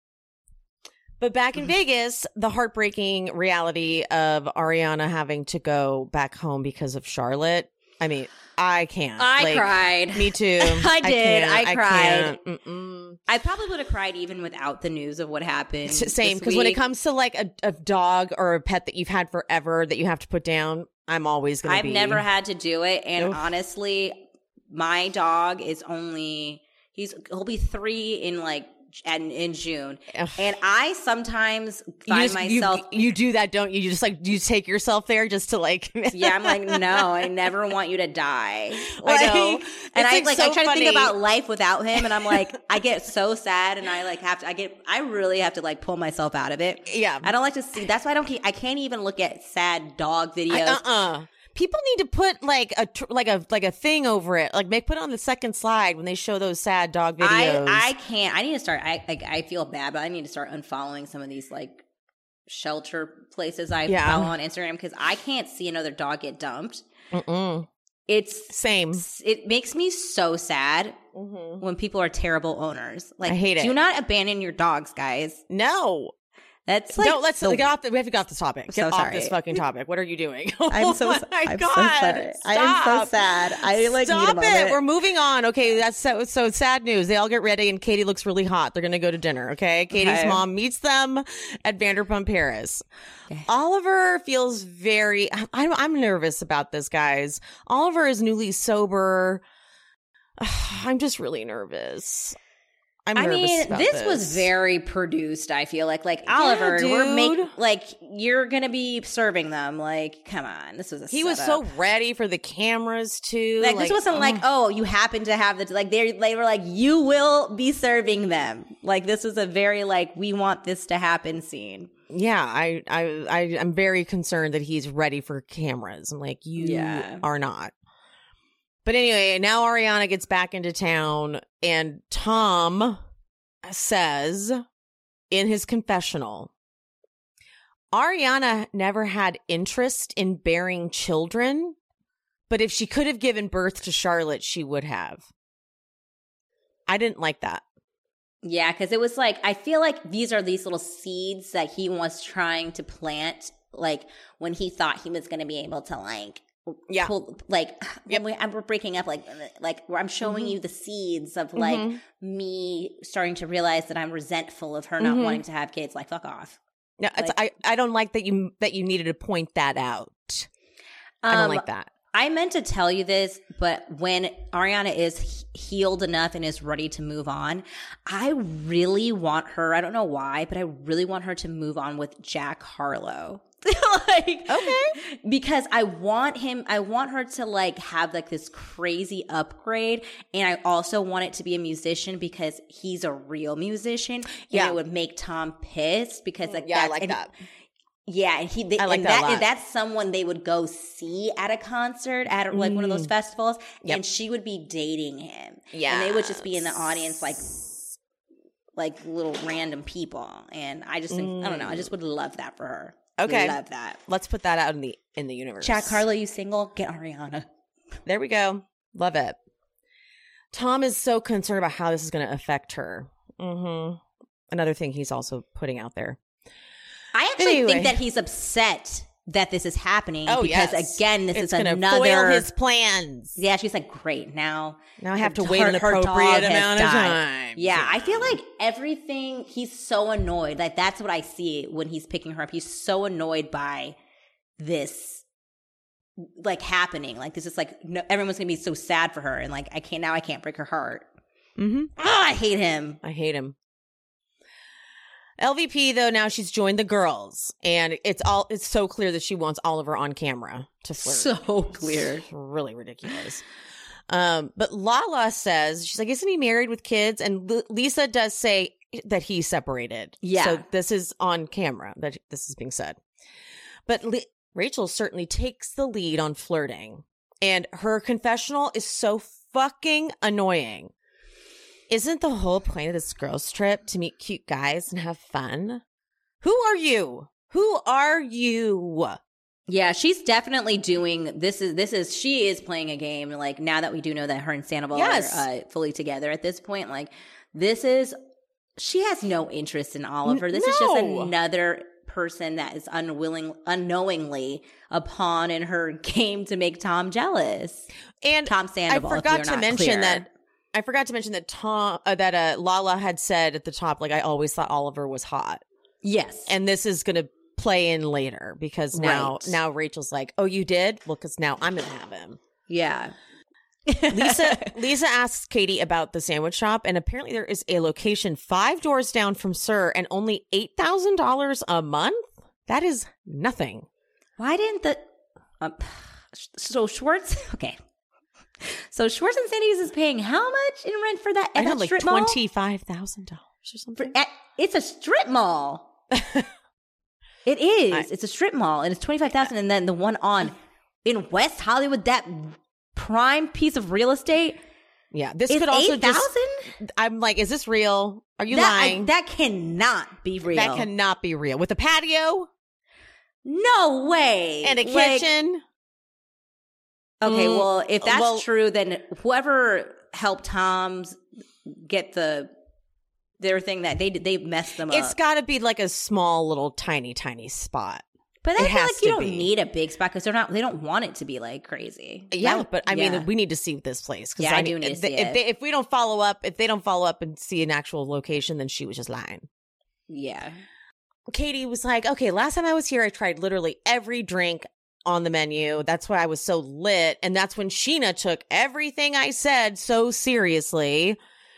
But back in Vegas, the heartbreaking reality of Ariana having to go back home because of Charlotte I mean, I can't. I Like, cried. Me too. I did. can't. I cried. I, can't. I probably would have cried even without the news of what happened. S- Same, this because when it week. comes to like a, a dog or a pet that you've had forever that you have to put down, I'm always going to I've be. never had to do it, and Oof. honestly, my dog is only he's he'll be three in like and in June, Ugh. and I sometimes You find just- you- myself. You, do that, don't you? You just like you take yourself there just to like. Yeah, I'm like, no, I never want you to die. Like, I know, and it's, I like, like so I try to funny. think about life without him, and I'm like, I get so sad, and I like have to. I get, I really have to like pull myself out of it. Yeah. I don't like to see. That's why I don't. Keep, I can't even look at sad dog videos. Uh uh People need to put like a tr- like a like a thing over it. Like make put it on the second slide when they show those sad dog videos. I, I can't. I need to start. I like. I feel bad, but I need to start unfollowing some of these like shelter places I Yeah. follow on Instagram because I can't see another dog get dumped. Mm-mm. It's Same. it makes me so sad Mm-hmm. when people are terrible owners. Like, I hate it. do not abandon your dogs, guys. No. That's like no, let's the- get off the, we have to get off this topic. Get so off sorry. this fucking topic. What are you doing? I'm so oh my I'm God. so sorry. I am so Stop. sad. I like need a Stop moment. it. We're moving on. Okay, that's so so sad news. They all get ready and Katie looks really hot. They're gonna go to dinner. Okay. Katie's Okay. mom meets them at Vanderpump Paris. Okay. Oliver feels very I'm I'm nervous about this, guys. Oliver is newly sober. I'm just really nervous. I'm I nervous mean, about this, was very produced. I feel like, like Yeah, Oliver, we're dude. make like you're gonna be serving them. Like, come on, this was a. He was setup. so ready for the cameras too. like, this wasn't like, oh, you happen to have the like they they were like you will be serving them. Like this was a very like we want this to happen scene. Yeah, I, I, I, I'm very concerned that he's ready for cameras. I'm like, you Yeah. are not. But anyway, now Ariana gets back into town, and Tom says in his confessional, Ariana never had interest in bearing children, but if she could have given birth to Charlotte, she would have. I didn't like that. Yeah, because it was like I feel like these are these little seeds that he was trying to plant. Like when he thought he was going to be able to like. Yeah. Pull, like Yep. when we, I'm breaking up, like like where I'm showing Mhm. you the seeds of like Mhm. me starting to realize that I'm resentful of her not Mhm. wanting to have kids. Like fuck off. No, it's, Like- I, I don't like that you that you needed to point that out. I don't Um, like that. I meant to tell you this, but when Ariana is he- healed enough and is ready to move on, I really want her. I don't know why, but I really want her to move on with Jack Harlow. like Okay. because I want him I want her to like have like this crazy upgrade, and I also want it to be a musician because he's a real musician, and Yeah. it would make Tom pissed because like Yeah, I that's, like and- that. yeah, and he they, I like and that a that, lot. and that's someone they would go see at a concert at like one of those festivals, Yep. and she would be dating him. Yeah, and they would just be in the audience like like little random people, and I just think I don't know, I just would love that for her. Okay. love that. Let's put that out in the in the universe. Jack Harlow, you single? Get Ariana. There we go. Love it. Tom is so concerned about how this is going to affect her. Mm-hmm. Another thing he's also putting out there. I actually Anyway. think that he's upset that this is happening Oh, because yes. again, this It's is gonna another foil his plans. Yeah, she's like, great, now Now I have to her- wait an her dog appropriate has amount of died. time. Yeah, I feel like everything, he's so annoyed. Like, that's what I see when he's picking her up. He's so annoyed by this, like, happening. Like, this is like, no, everyone's going to be so sad for her. And, like, I can't, now I can't break her heart. Mm-hmm. Oh, I hate him. I hate him. L V P though, now she's joined the girls, and it's all it's so clear that she wants Oliver on camera to flirt. So clear. It's really ridiculous. Um, but Lala says, she's like, isn't he married with kids? And L- Lisa does say that he's separated. Yeah. So this is on camera that this is being said. But Le- Rachel certainly takes the lead on flirting, and her confessional is so fucking annoying. Isn't the whole point of this girls' trip to meet cute guys and have fun? Who are you? Who are you? Yeah, she's definitely doing this is this is she is playing a game. Like, now that we do know that her and Sandoval Yes. are uh, fully together at this point, like, this is she has no interest in Oliver. This is just No. another person that is unwilling, unknowingly a pawn in her game to make Tom jealous. And Tom Sandoval. I forgot if to not mention clear. that. I forgot to mention that Tom uh, that uh, Lala had said at the top, like, I always thought Oliver was hot, Yes. and this is going to play in later because now Right. now Rachel's like, oh, you did? Well, because now I'm going to have him. Yeah. Lisa Lisa asks Katie about the sandwich shop, and apparently there is a location five doors down from Sir and only eight thousand dollars a month. That is nothing. Why didn't the um, so Schwartz? Okay, so Schwartz and Sandy's is paying how much in rent for that? I At know, that like strip mall? twenty-five thousand dollars or something. For, at, it's a strip mall. It is. I- it's a strip mall, and it's twenty five thousand. And then the one on in West Hollywood, that prime piece of real estate, Yeah, this is could also eight just. thousand. I'm like, is this real? Are you That I- lying? that cannot be real. That cannot be real. With a patio No way. and a Like, kitchen. Okay, Mm, well, if that's well- true, then whoever helped Tom's get the their thing that they they messed them It's up. got to be like a small, little, tiny, tiny spot. But it I feel has like you to don't be. need a big spot because they're not. They don't want it to be like crazy. Yeah, That- but I yeah. mean, we need to see this place. 'Cause Yeah, I need- do need to if see they, If, it. they, if we don't follow up, if they don't follow up and see an actual location, then she was just lying. yeah. Katie was like, okay, last time I was here, I tried literally every drink on the menu. That's why I was so lit. And that's when Sheena took everything I said so seriously.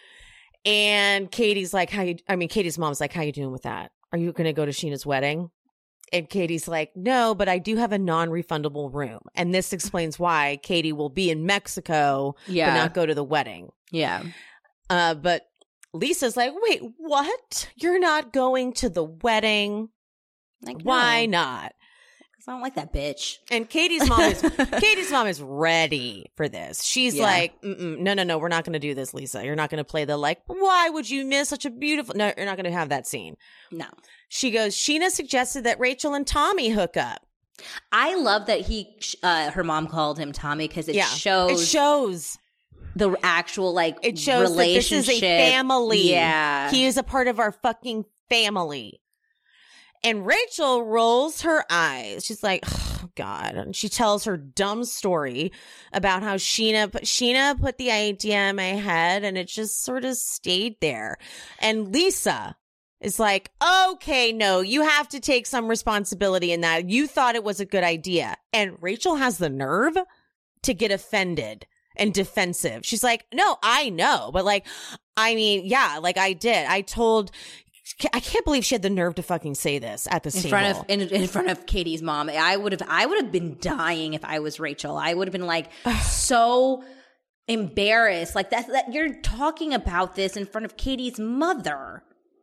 And Katie's like, how you, I mean, Katie's mom's like, how you doing with that? Are you going to go to Sheena's wedding? And Katie's like, no, but I do have a non-refundable room. And this explains why Katie will be in Mexico, Yeah. but not go to the wedding. Yeah. Uh, but Lisa's like, wait, what? You're not going to the wedding? Like, Why no, not? 'cause I don't like that bitch. And Katie's mom is Katie's mom is ready for this. She's Yeah. like, Mm-mm, no, no, no, we're not going to do this, Lisa. You're not going to play the like, why would you miss such a beautiful? No, you're not going to have that scene. No. She goes, Sheena suggested that Rachel and Tommy hook up. I love that he, uh, her mom called him Tommy because it yeah, shows it shows. the actual like It shows that this relationship. is a family. Yeah. He is a part of our fucking family. And Rachel rolls her eyes. She's like, oh, God. And she tells her dumb story about how Sheena put, Sheena put the idea in my head and it just sort of stayed there. And Lisa is like, okay, no, you have to take some responsibility in that. You thought it was a good idea. And Rachel has the nerve to get offended and defensive. She's like, no, I know. But like, I mean, yeah, like I did. I told, I can't believe she had the nerve to fucking say this at the in table. front of in, in front of Katie's mom. I would have I would have been dying if I was Rachel. I would have been like so embarrassed. Like that that you're talking about this in front of Katie's mother.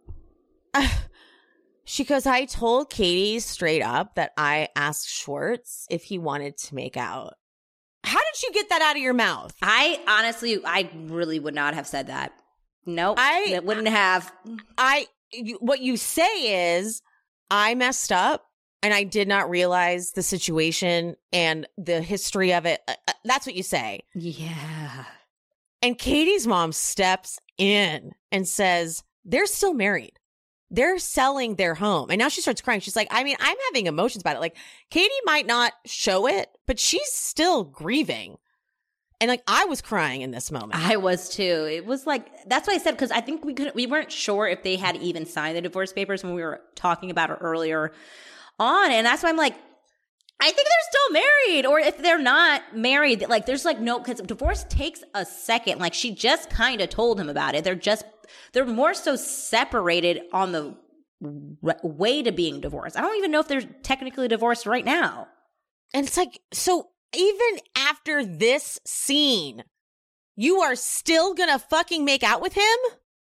She goes, I told Katie straight up that I asked Schwartz if he wanted to make out. How did you get that out of your mouth? I honestly I really would not have said that. Nope. I- it wouldn't have. I, you, what you say is, I messed up and I did not realize the situation and the history of it. Uh, uh, that's what you say. Yeah. And Katie's mom steps in and says, they're still married. They're selling their home. And now she starts crying. She's like, I mean, I'm having emotions about it. Like, Katie might not show it, but she's still grieving. And like, I was crying in this moment. I was too. It was like that's why I said because I think we could we weren't sure if they had even signed the divorce papers when we were talking about it earlier on, and that's why I'm like, I think they're still married, or if they're not married, like there's like no because divorce takes a second. Like she just kind of told him about it. They're just they're more so separated on the w- way to being divorced. I don't even know if they're technically divorced right now. And it's like, so even after this scene, you are still gonna fucking make out with him?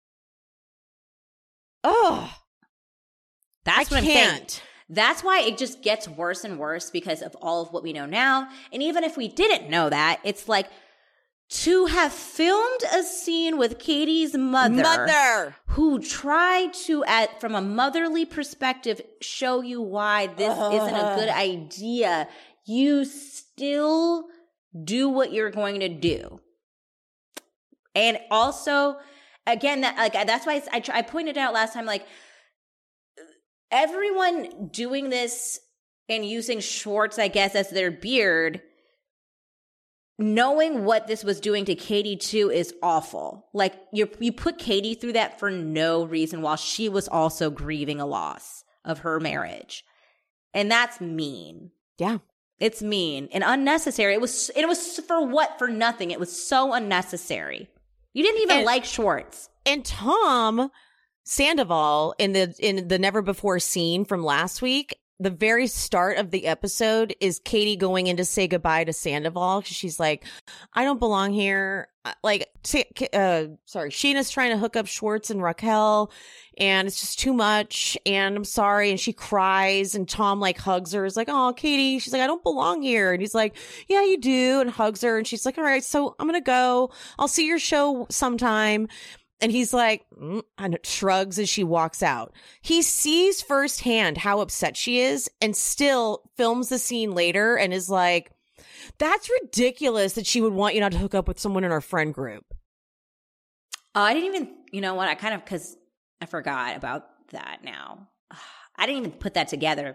Oh, That's I what I'm saying. can't. That's why it just gets worse and worse because of all of what we know now. And even if we didn't know that, it's like to have filmed a scene with Katie's mother, Mother. who tried to, at from a motherly perspective, show you why this Ugh. isn't a good idea. You still do what you're going to do. And also, again, that like that's why I, I, I pointed out last time, like, everyone doing this and using Schwartz, I guess, as their beard, knowing what this was doing to Katie too is awful. Like you you put Katie through that for no reason while she was also grieving a loss of her marriage. And that's mean. Yeah. It's mean and unnecessary. It was it was for what? For nothing. It was so unnecessary. You didn't even and, like Schwartz. And Tom Sandoval in the in the Never Before scene from last week, the very start of the episode is Katie going in to say goodbye to Sandoval. She's like, I don't belong here. Like, uh, sorry, Sheena's trying to hook up Schwartz and Raquel, and it's just too much, and I'm sorry. And she cries, and Tom, like, hugs her. Is like, oh, Katie. She's like, I don't belong here. And he's like, yeah, you do, and hugs her. And she's like, all right, so I'm going to go. I'll see your show sometime. And he's like, mm, and shrugs as she walks out. He sees firsthand how upset she is and still films the scene later and is like, that's ridiculous that she would want you not to hook up with someone in our friend group. Oh, I didn't even, you know what? I kind of, because I forgot about that now. I didn't even put that together.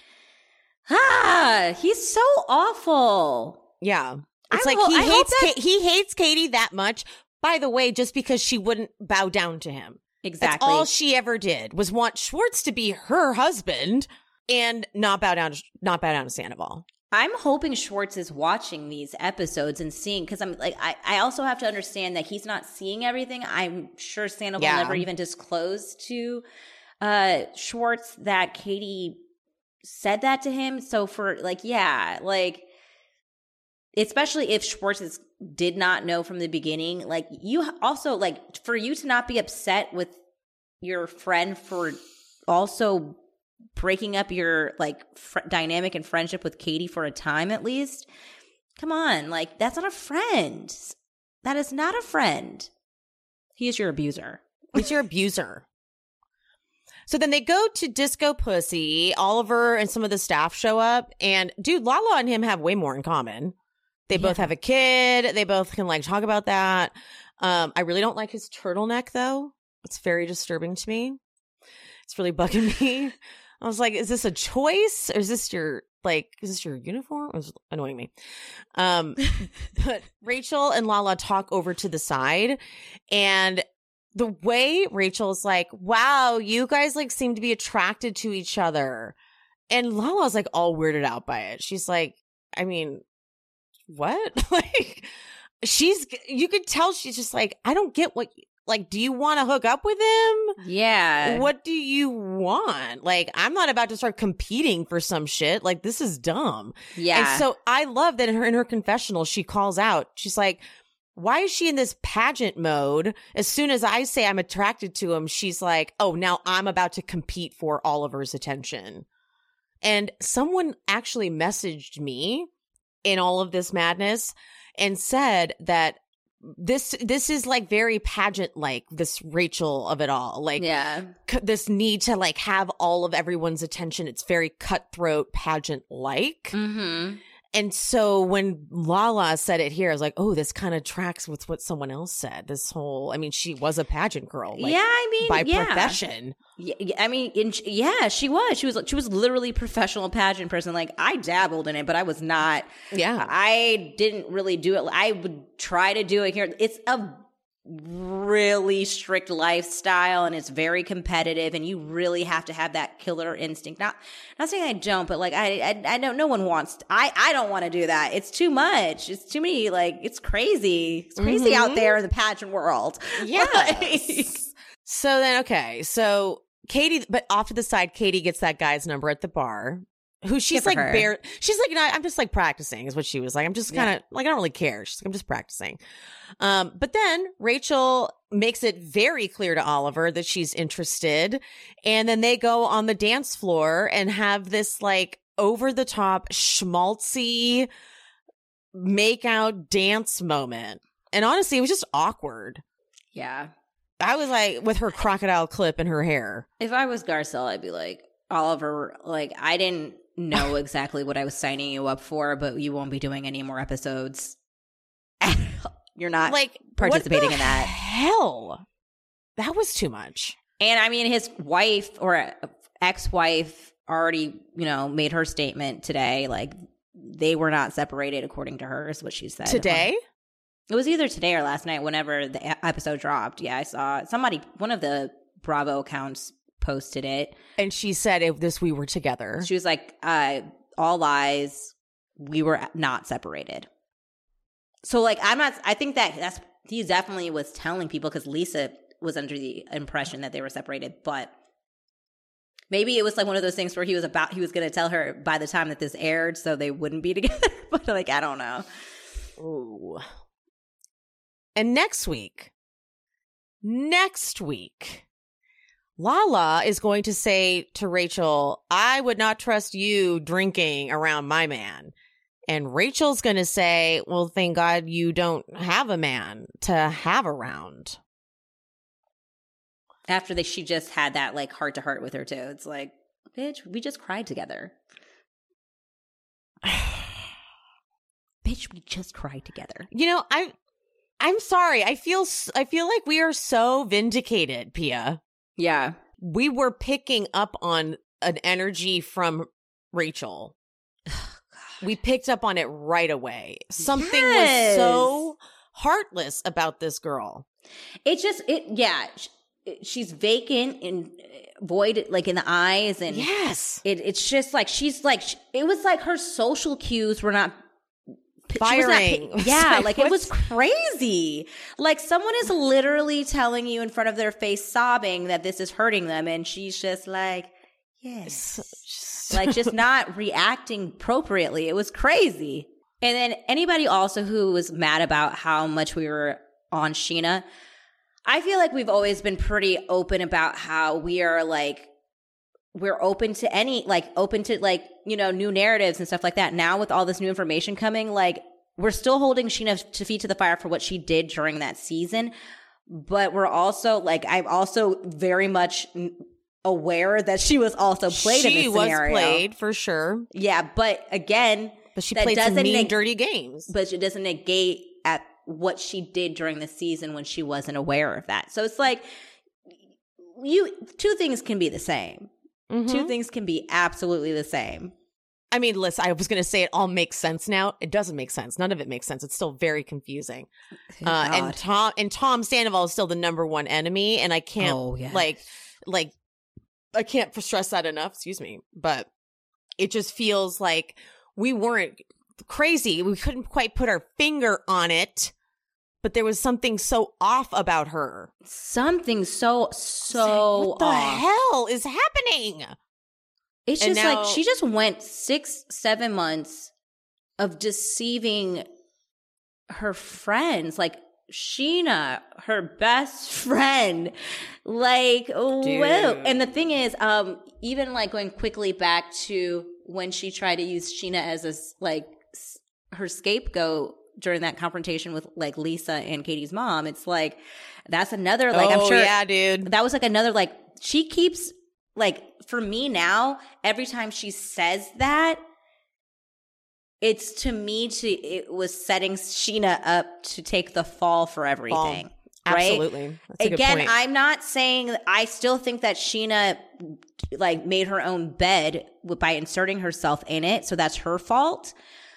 Ah, he's so awful. Yeah. It's I like ho- he I hates that- Ka- he hates Katie that much. By the way, just because she wouldn't bow down to him. Exactly. That's all she ever did was want Schwartz to be her husband and not bow down to, not bow down to Sandoval. I'm hoping Schwartz is watching these episodes and seeing, because I'm like, I, I also have to understand that he's not seeing everything. I'm sure Sandoval Yeah. never even disclosed to uh, Schwartz that Katie said that to him. So for like, yeah, like, especially if Schwartz is, did not know from the beginning, like you also like for you to not be upset with your friend for also breaking up your like fr- dynamic and friendship with Katie for a time at least. Come on, like that's not a friend. That is not a friend. He is your abuser. He's your abuser. So then they go to Disco Pussy. Oliver and some of the staff show up, and dude, Lala and him have way more in common. They both Yeah. have a kid. They both can like talk about that. Um, I really don't like his turtleneck though. It's very disturbing to me. It's really bugging me. I was like, is this a choice? Or is this your like, is this your uniform? It was annoying me. Um, but Rachel and Lala talk over to the side, and the way Rachel's like, wow, you guys like seem to be attracted to each other. And Lala's like all weirded out by it. She's like, I mean, what? Like, she's, you could tell she's just like, I don't get what, like, do you want to hook up with him? Yeah. What do you want? Like, I'm not about to start competing for some shit. Like, this is dumb. Yeah. And so I love that in her, in her confessional, she calls out, she's like, why is she in this pageant mode? As soon as I say I'm attracted to him, she's like, oh, now I'm about to compete for Oliver's attention. And someone actually messaged me in all of this madness and said that this this is like very pageant like, this Rachel of it all, like yeah. c- this need to like have all of everyone's attention. It's very cutthroat pageant like. Mm-hmm. And so when Lala said it here, I was like, oh, this kind of tracks with what someone else said. This whole, I mean, she was a pageant girl. Like, yeah, I mean, by yeah. profession. Yeah, I mean, in, yeah, she was. She was. She was literally a professional pageant person. Like I dabbled in it, but I was not. Yeah, I didn't really do it. I would try to do it here. It's a really strict lifestyle, and it's very competitive, and you really have to have that killer instinct. Not, not saying I don't, but like I, I, I don't. No one wants. I, I don't want to do that. It's too much. It's too many. Like it's crazy. It's crazy Mm-hmm. out there in the pageant world. Yes. Like, So then, okay, so Katie, but off to the side, Katie gets that guy's number at the bar. Who she's Good for like, her. bare. She's like, no, I'm just like practicing, is what she was like. I'm just kind of like, I don't really care. She's like, I'm just practicing. Um, but then Rachel makes it very clear to Oliver that she's interested, and then they go on the dance floor and have this like over the top schmaltzy make out dance moment. And honestly, it was just awkward. yeah. I was like, with her crocodile clip in her hair. If I was Garcelle, I'd be like, Oliver, like, I didn't know exactly what I was signing you up for, but you won't be doing any more episodes. You're not Like, participating what the in that. Hell, that was too much. And I mean, his wife or ex-wife already, you know, made her statement today. Like, they were not separated, according to her, is what she said. Today? It was either today or last night, whenever the e- episode dropped. Yeah, I saw somebody, one of the Bravo accounts posted it. And she said, if this, we were together. She was like, uh, all lies. We were not separated. So, like, I'm not, I think that that's, he definitely was telling people, because Lisa was under the impression that they were separated, but maybe it was like one of those things where he was about, he was going to tell her by the time that this aired so they wouldn't be together. But, like, I don't know. Ooh. And next week, next week, Lala is going to say to Rachel, I would not trust you drinking around my man. And Rachel's going to say, well, thank God you don't have a man to have around. After they, she just had that, like, heart to heart with her, too. It's like, bitch, we just cried together. Bitch, we just cried together. You know, I, I'm sorry. I feel, s- I feel like we are so vindicated, Pia. Yeah. We were picking up on an energy from Rachel. We picked up on it right away. Something Yes. was so heartless about this girl. It just, it, yeah. sh- She's vacant and void, like, in the eyes. And Yes. it, it's just like, she's like, sh- it was like her social cues were not she was not Firing. pi- yeah, Like, like, it was what's- crazy. Like, someone is literally telling you in front of their face, sobbing that this is hurting them, and she's just like, yes, like, just not reacting appropriately. It was crazy. And then anybody also who was mad about how much we were on Sheena, I feel like we've always been pretty open about how we are, like, we're open to any, like, open to, like, you know, new narratives and stuff like that. Now with all this new information coming, like, we're still holding Sheena to feet to the fire for what she did during that season. But we're also, like, I'm also very much aware that she was also played she in this scenario. was played for sure. Yeah, but again, But she that played some doesn't mean, neg- dirty games. but it doesn't negate at what she did during the season when she wasn't aware of that. So it's like, you two things can be the same. Mhm. Two things can be absolutely the same. I mean, listen, I was going to say it all makes sense now. It doesn't make sense. None of it makes sense. It's still very confusing. Uh, and God. Tom and Tom Sandoval is still the number one enemy, and I can't Oh, yes. like like I can't stress that enough. Excuse me, but it just feels like we weren't crazy. We couldn't quite put our finger on it, but there was something so off about her. Something so so what the off. hell is happening? It's And just now- like she just went six, seven months of deceiving her friends, like Sheena, her best friend. Like, whoa. And the thing is, um, even like going quickly back to when she tried to use Sheena as a, s- like s- her scapegoat during that confrontation with like Lisa and Katie's mom, it's like, that's another, like, I'm Oh, sure yeah, dude. that was like another, like, she keeps, like, for me now, every time she says that, it's to me to it was setting Sheena up to take the fall for everything. Right? Absolutely. That's a good Again, point. I'm not saying, I still think that Sheena like made her own bed with- by inserting herself in it, so that's her fault.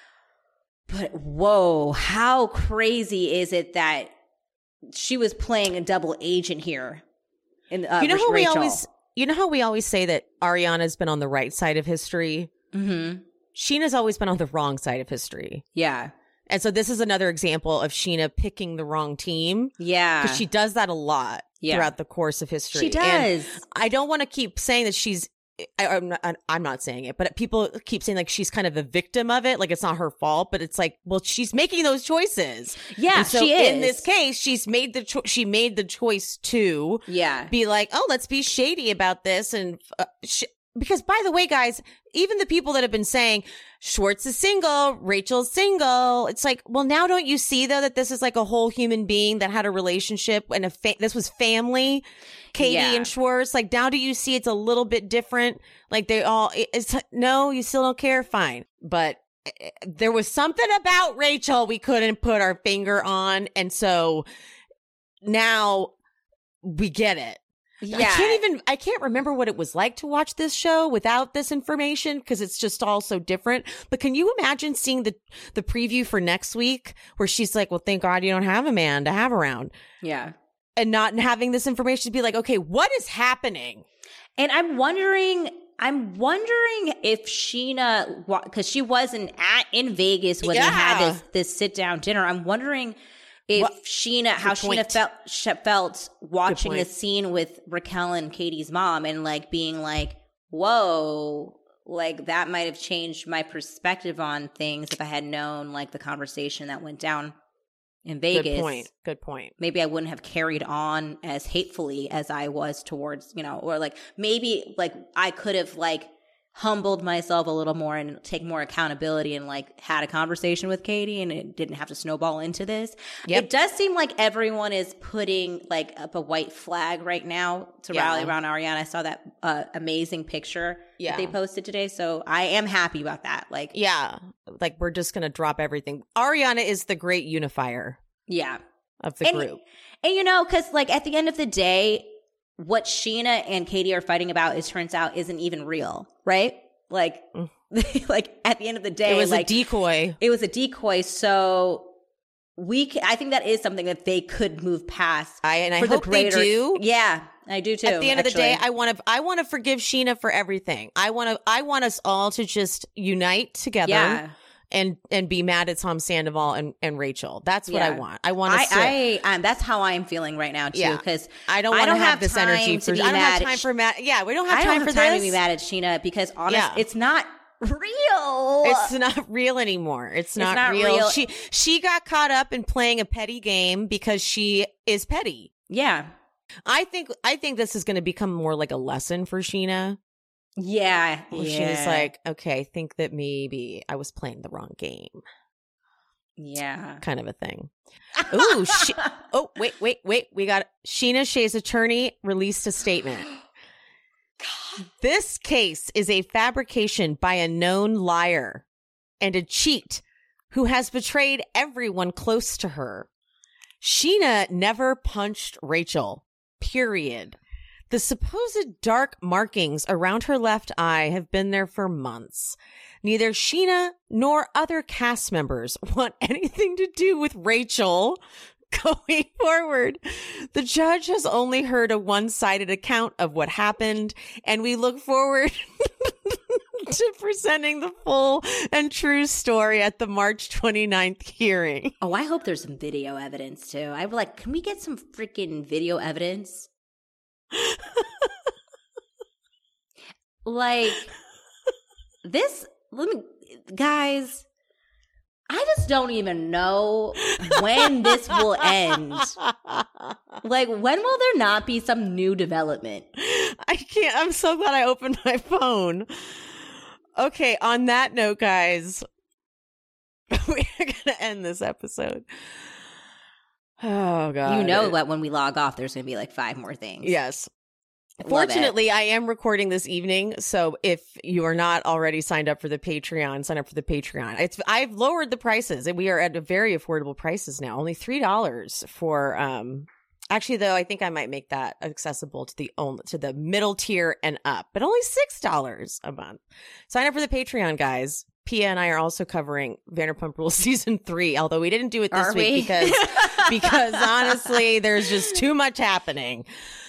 But whoa, how crazy is it that she was playing a double agent here? In uh, you know how we Rachel. always you know how we always say that Ariana's been on the right side of history? Mm-hmm. Sheena's always been on the wrong side of history. Yeah. And so this is another example of Sheena picking the wrong team. Yeah. Because she does that a lot Yeah. throughout the course of history. She And does. I don't want to keep saying that she's I, I'm, not, I'm not saying it, but people keep saying like she's kind of the victim of it, like it's not her fault. But it's like, well, she's making those choices. Yeah, And so she is. in this case, she's made the cho- she made the choice to Yeah. be like, oh, let's be shady about this, and uh, sh- because by the way, guys, even the people that have been saying Schwartz is single, Rachel's single, it's like, well, now don't you see though that this is like a whole human being that had a relationship and a fa- this was family, Katie Yeah. and Schwartz. Like now, do you see it's a little bit different? Like they all, it- it's no, you still don't care, fine, but uh, there was something about Rachel we couldn't put our finger on, and so now we get it. Yeah. I can't even, I can't remember what it was like to watch this show without this information because it's just all so different. But can you imagine seeing the, the preview for next week where she's like, well, thank God you don't have a man to have around. Yeah. And not having this information to be like, okay, what is happening? And I'm wondering, I'm wondering if Sheena, because she wasn't at in Vegas when Yeah. they had this, this sit down dinner. I'm wondering if What- Sheena, how Good point. Sheena felt, she felt watching the point. scene with Raquel and Katie's mom, and like being like, "Whoa." Like that might have changed my perspective on things if I had known like the conversation that went down in Vegas. Good point. Good point. Maybe I wouldn't have carried on as hatefully as I was towards, you know, or like maybe like I could have like humbled myself a little more and take more accountability and like had a conversation with Katie and it didn't have to snowball into this. Yep. It does seem like everyone is putting like up a white flag right now to Yeah. rally around Ariana. I saw that uh, amazing picture Yeah. that they posted today. So I am happy about that. Like, Yeah. Like we're just going to drop everything. Ariana is the great unifier yeah. of the And- group. And you know, because like at the end of the day, what Sheena and Katie are fighting about, is turns out, isn't even real, right? Like, Mm. like at the end of the day, It was like a decoy. it was a decoy. So we, ca- I think that is something that they could move past. I and I for hope the greater, they do. Yeah, I do too. At the end of the day, actually. I want to I want to forgive Sheena for everything. I want to I want us all to just unite together yeah, and and be mad at Tom Sandoval and, and Rachel. That's what I Yeah. want. I want to I, I, um, that's how I'm feeling right now too. Yeah. Because I don't I want to don't have have this time energy to for be I don't mad have at time Sh- for mad. Yeah, we don't have I time don't have for time this. to be mad at Sheena because honest, Yeah. it's not real. It's not real anymore. It's not, not real. real. She she got caught up in playing a petty game because she is petty. yeah. I think I think this is going to become more like a lesson for Sheena. Yeah, Where yeah. Sheena's like, okay, I think that maybe I was playing the wrong game, yeah. kind of a thing. Ooh, she- oh wait, wait, wait. We got Sheena Shea's attorney released a statement. This case is a fabrication by a known liar and a cheat who has betrayed everyone close to her. Sheena never punched Rachel, period. The supposed dark markings around her left eye have been there for months. Neither Sheena nor other cast members want anything to do with Rachel going forward. The judge has only heard a one-sided account of what happened, and we look forward to presenting the full and true story at the March twenty-ninth hearing. Oh, I hope there's some video evidence too. I'm like, can we get some freaking video evidence? Like this, let me, guys. I just don't even know when this will end. Like, when will there not be some new development? I can't. I'm so glad I opened my phone. Okay, on that note, guys, we're going to end this episode. Oh, God. You know that when we log off, there's going to be like five more things. Yes. Love Fortunately, I am recording this evening, so if you are not already signed up for the Patreon, sign up for the Patreon. It's I've lowered the prices, and we are at very affordable prices now. Only three dollars for. Um, actually, though, I think I might make that accessible to the only to the middle tier and up, but only six dollars a month. Sign up for the Patreon, guys. Pia and I are also covering Vanderpump Rules season three, although we didn't do it this Are week we? because because honestly, there's just too much happening.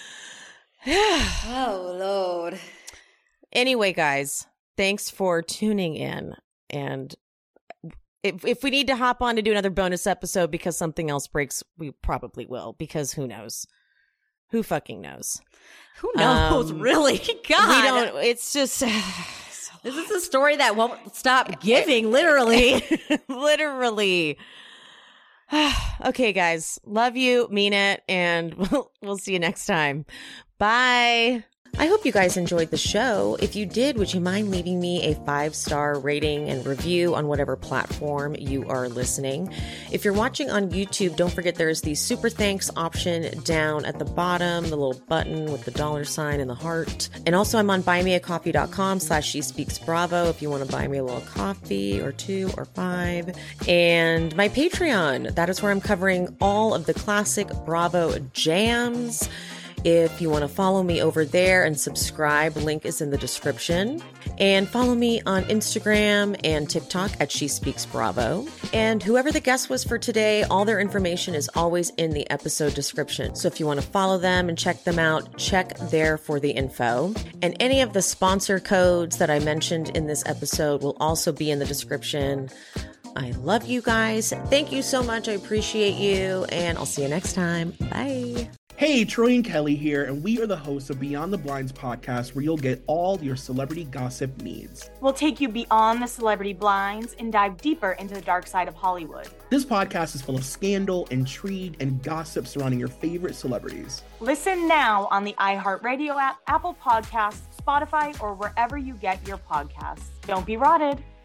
Oh, Lord. Anyway, guys, thanks for tuning in. And if if we need to hop on to do another bonus episode because something else breaks, we probably will, because who knows? Who fucking knows? Who knows, Um, really? God. We don't, it's just This is a story that won't stop giving, literally. literally. Okay, guys, love you, mean it, and we'll, we'll see you next time. Bye. I hope you guys enjoyed the show. If you did, would you mind leaving me a five-star rating and review on whatever platform you are listening? If you're watching on YouTube, don't forget there's the super thanks option down at the bottom, the little button with the dollar sign and the heart. And also I'm on buymeacoffee.com slash she speaks bravo if you want to buy me a little coffee or two or five. And my Patreon, that is where I'm covering all of the classic Bravo jams. If you want to follow me over there and subscribe, link is in the description. And follow me on Instagram and TikTok at She Speaks Bravo. And whoever the guest was for today, all their information is always in the episode description. So if you want to follow them and check them out, check there for the info. And any of the sponsor codes that I mentioned in this episode will also be in the description. I love you guys. Thank you so much. I appreciate you. And I'll see you next time. Bye. Hey, Troy and Kelly here, and we are the hosts of Beyond the Blinds podcast, where you'll get all your celebrity gossip needs. We'll take you beyond the celebrity blinds and dive deeper into the dark side of Hollywood. This podcast is full of scandal, intrigue, and gossip surrounding your favorite celebrities. Listen now on the iHeartRadio app, Apple Podcasts, Spotify, or wherever you get your podcasts. Don't be rotted.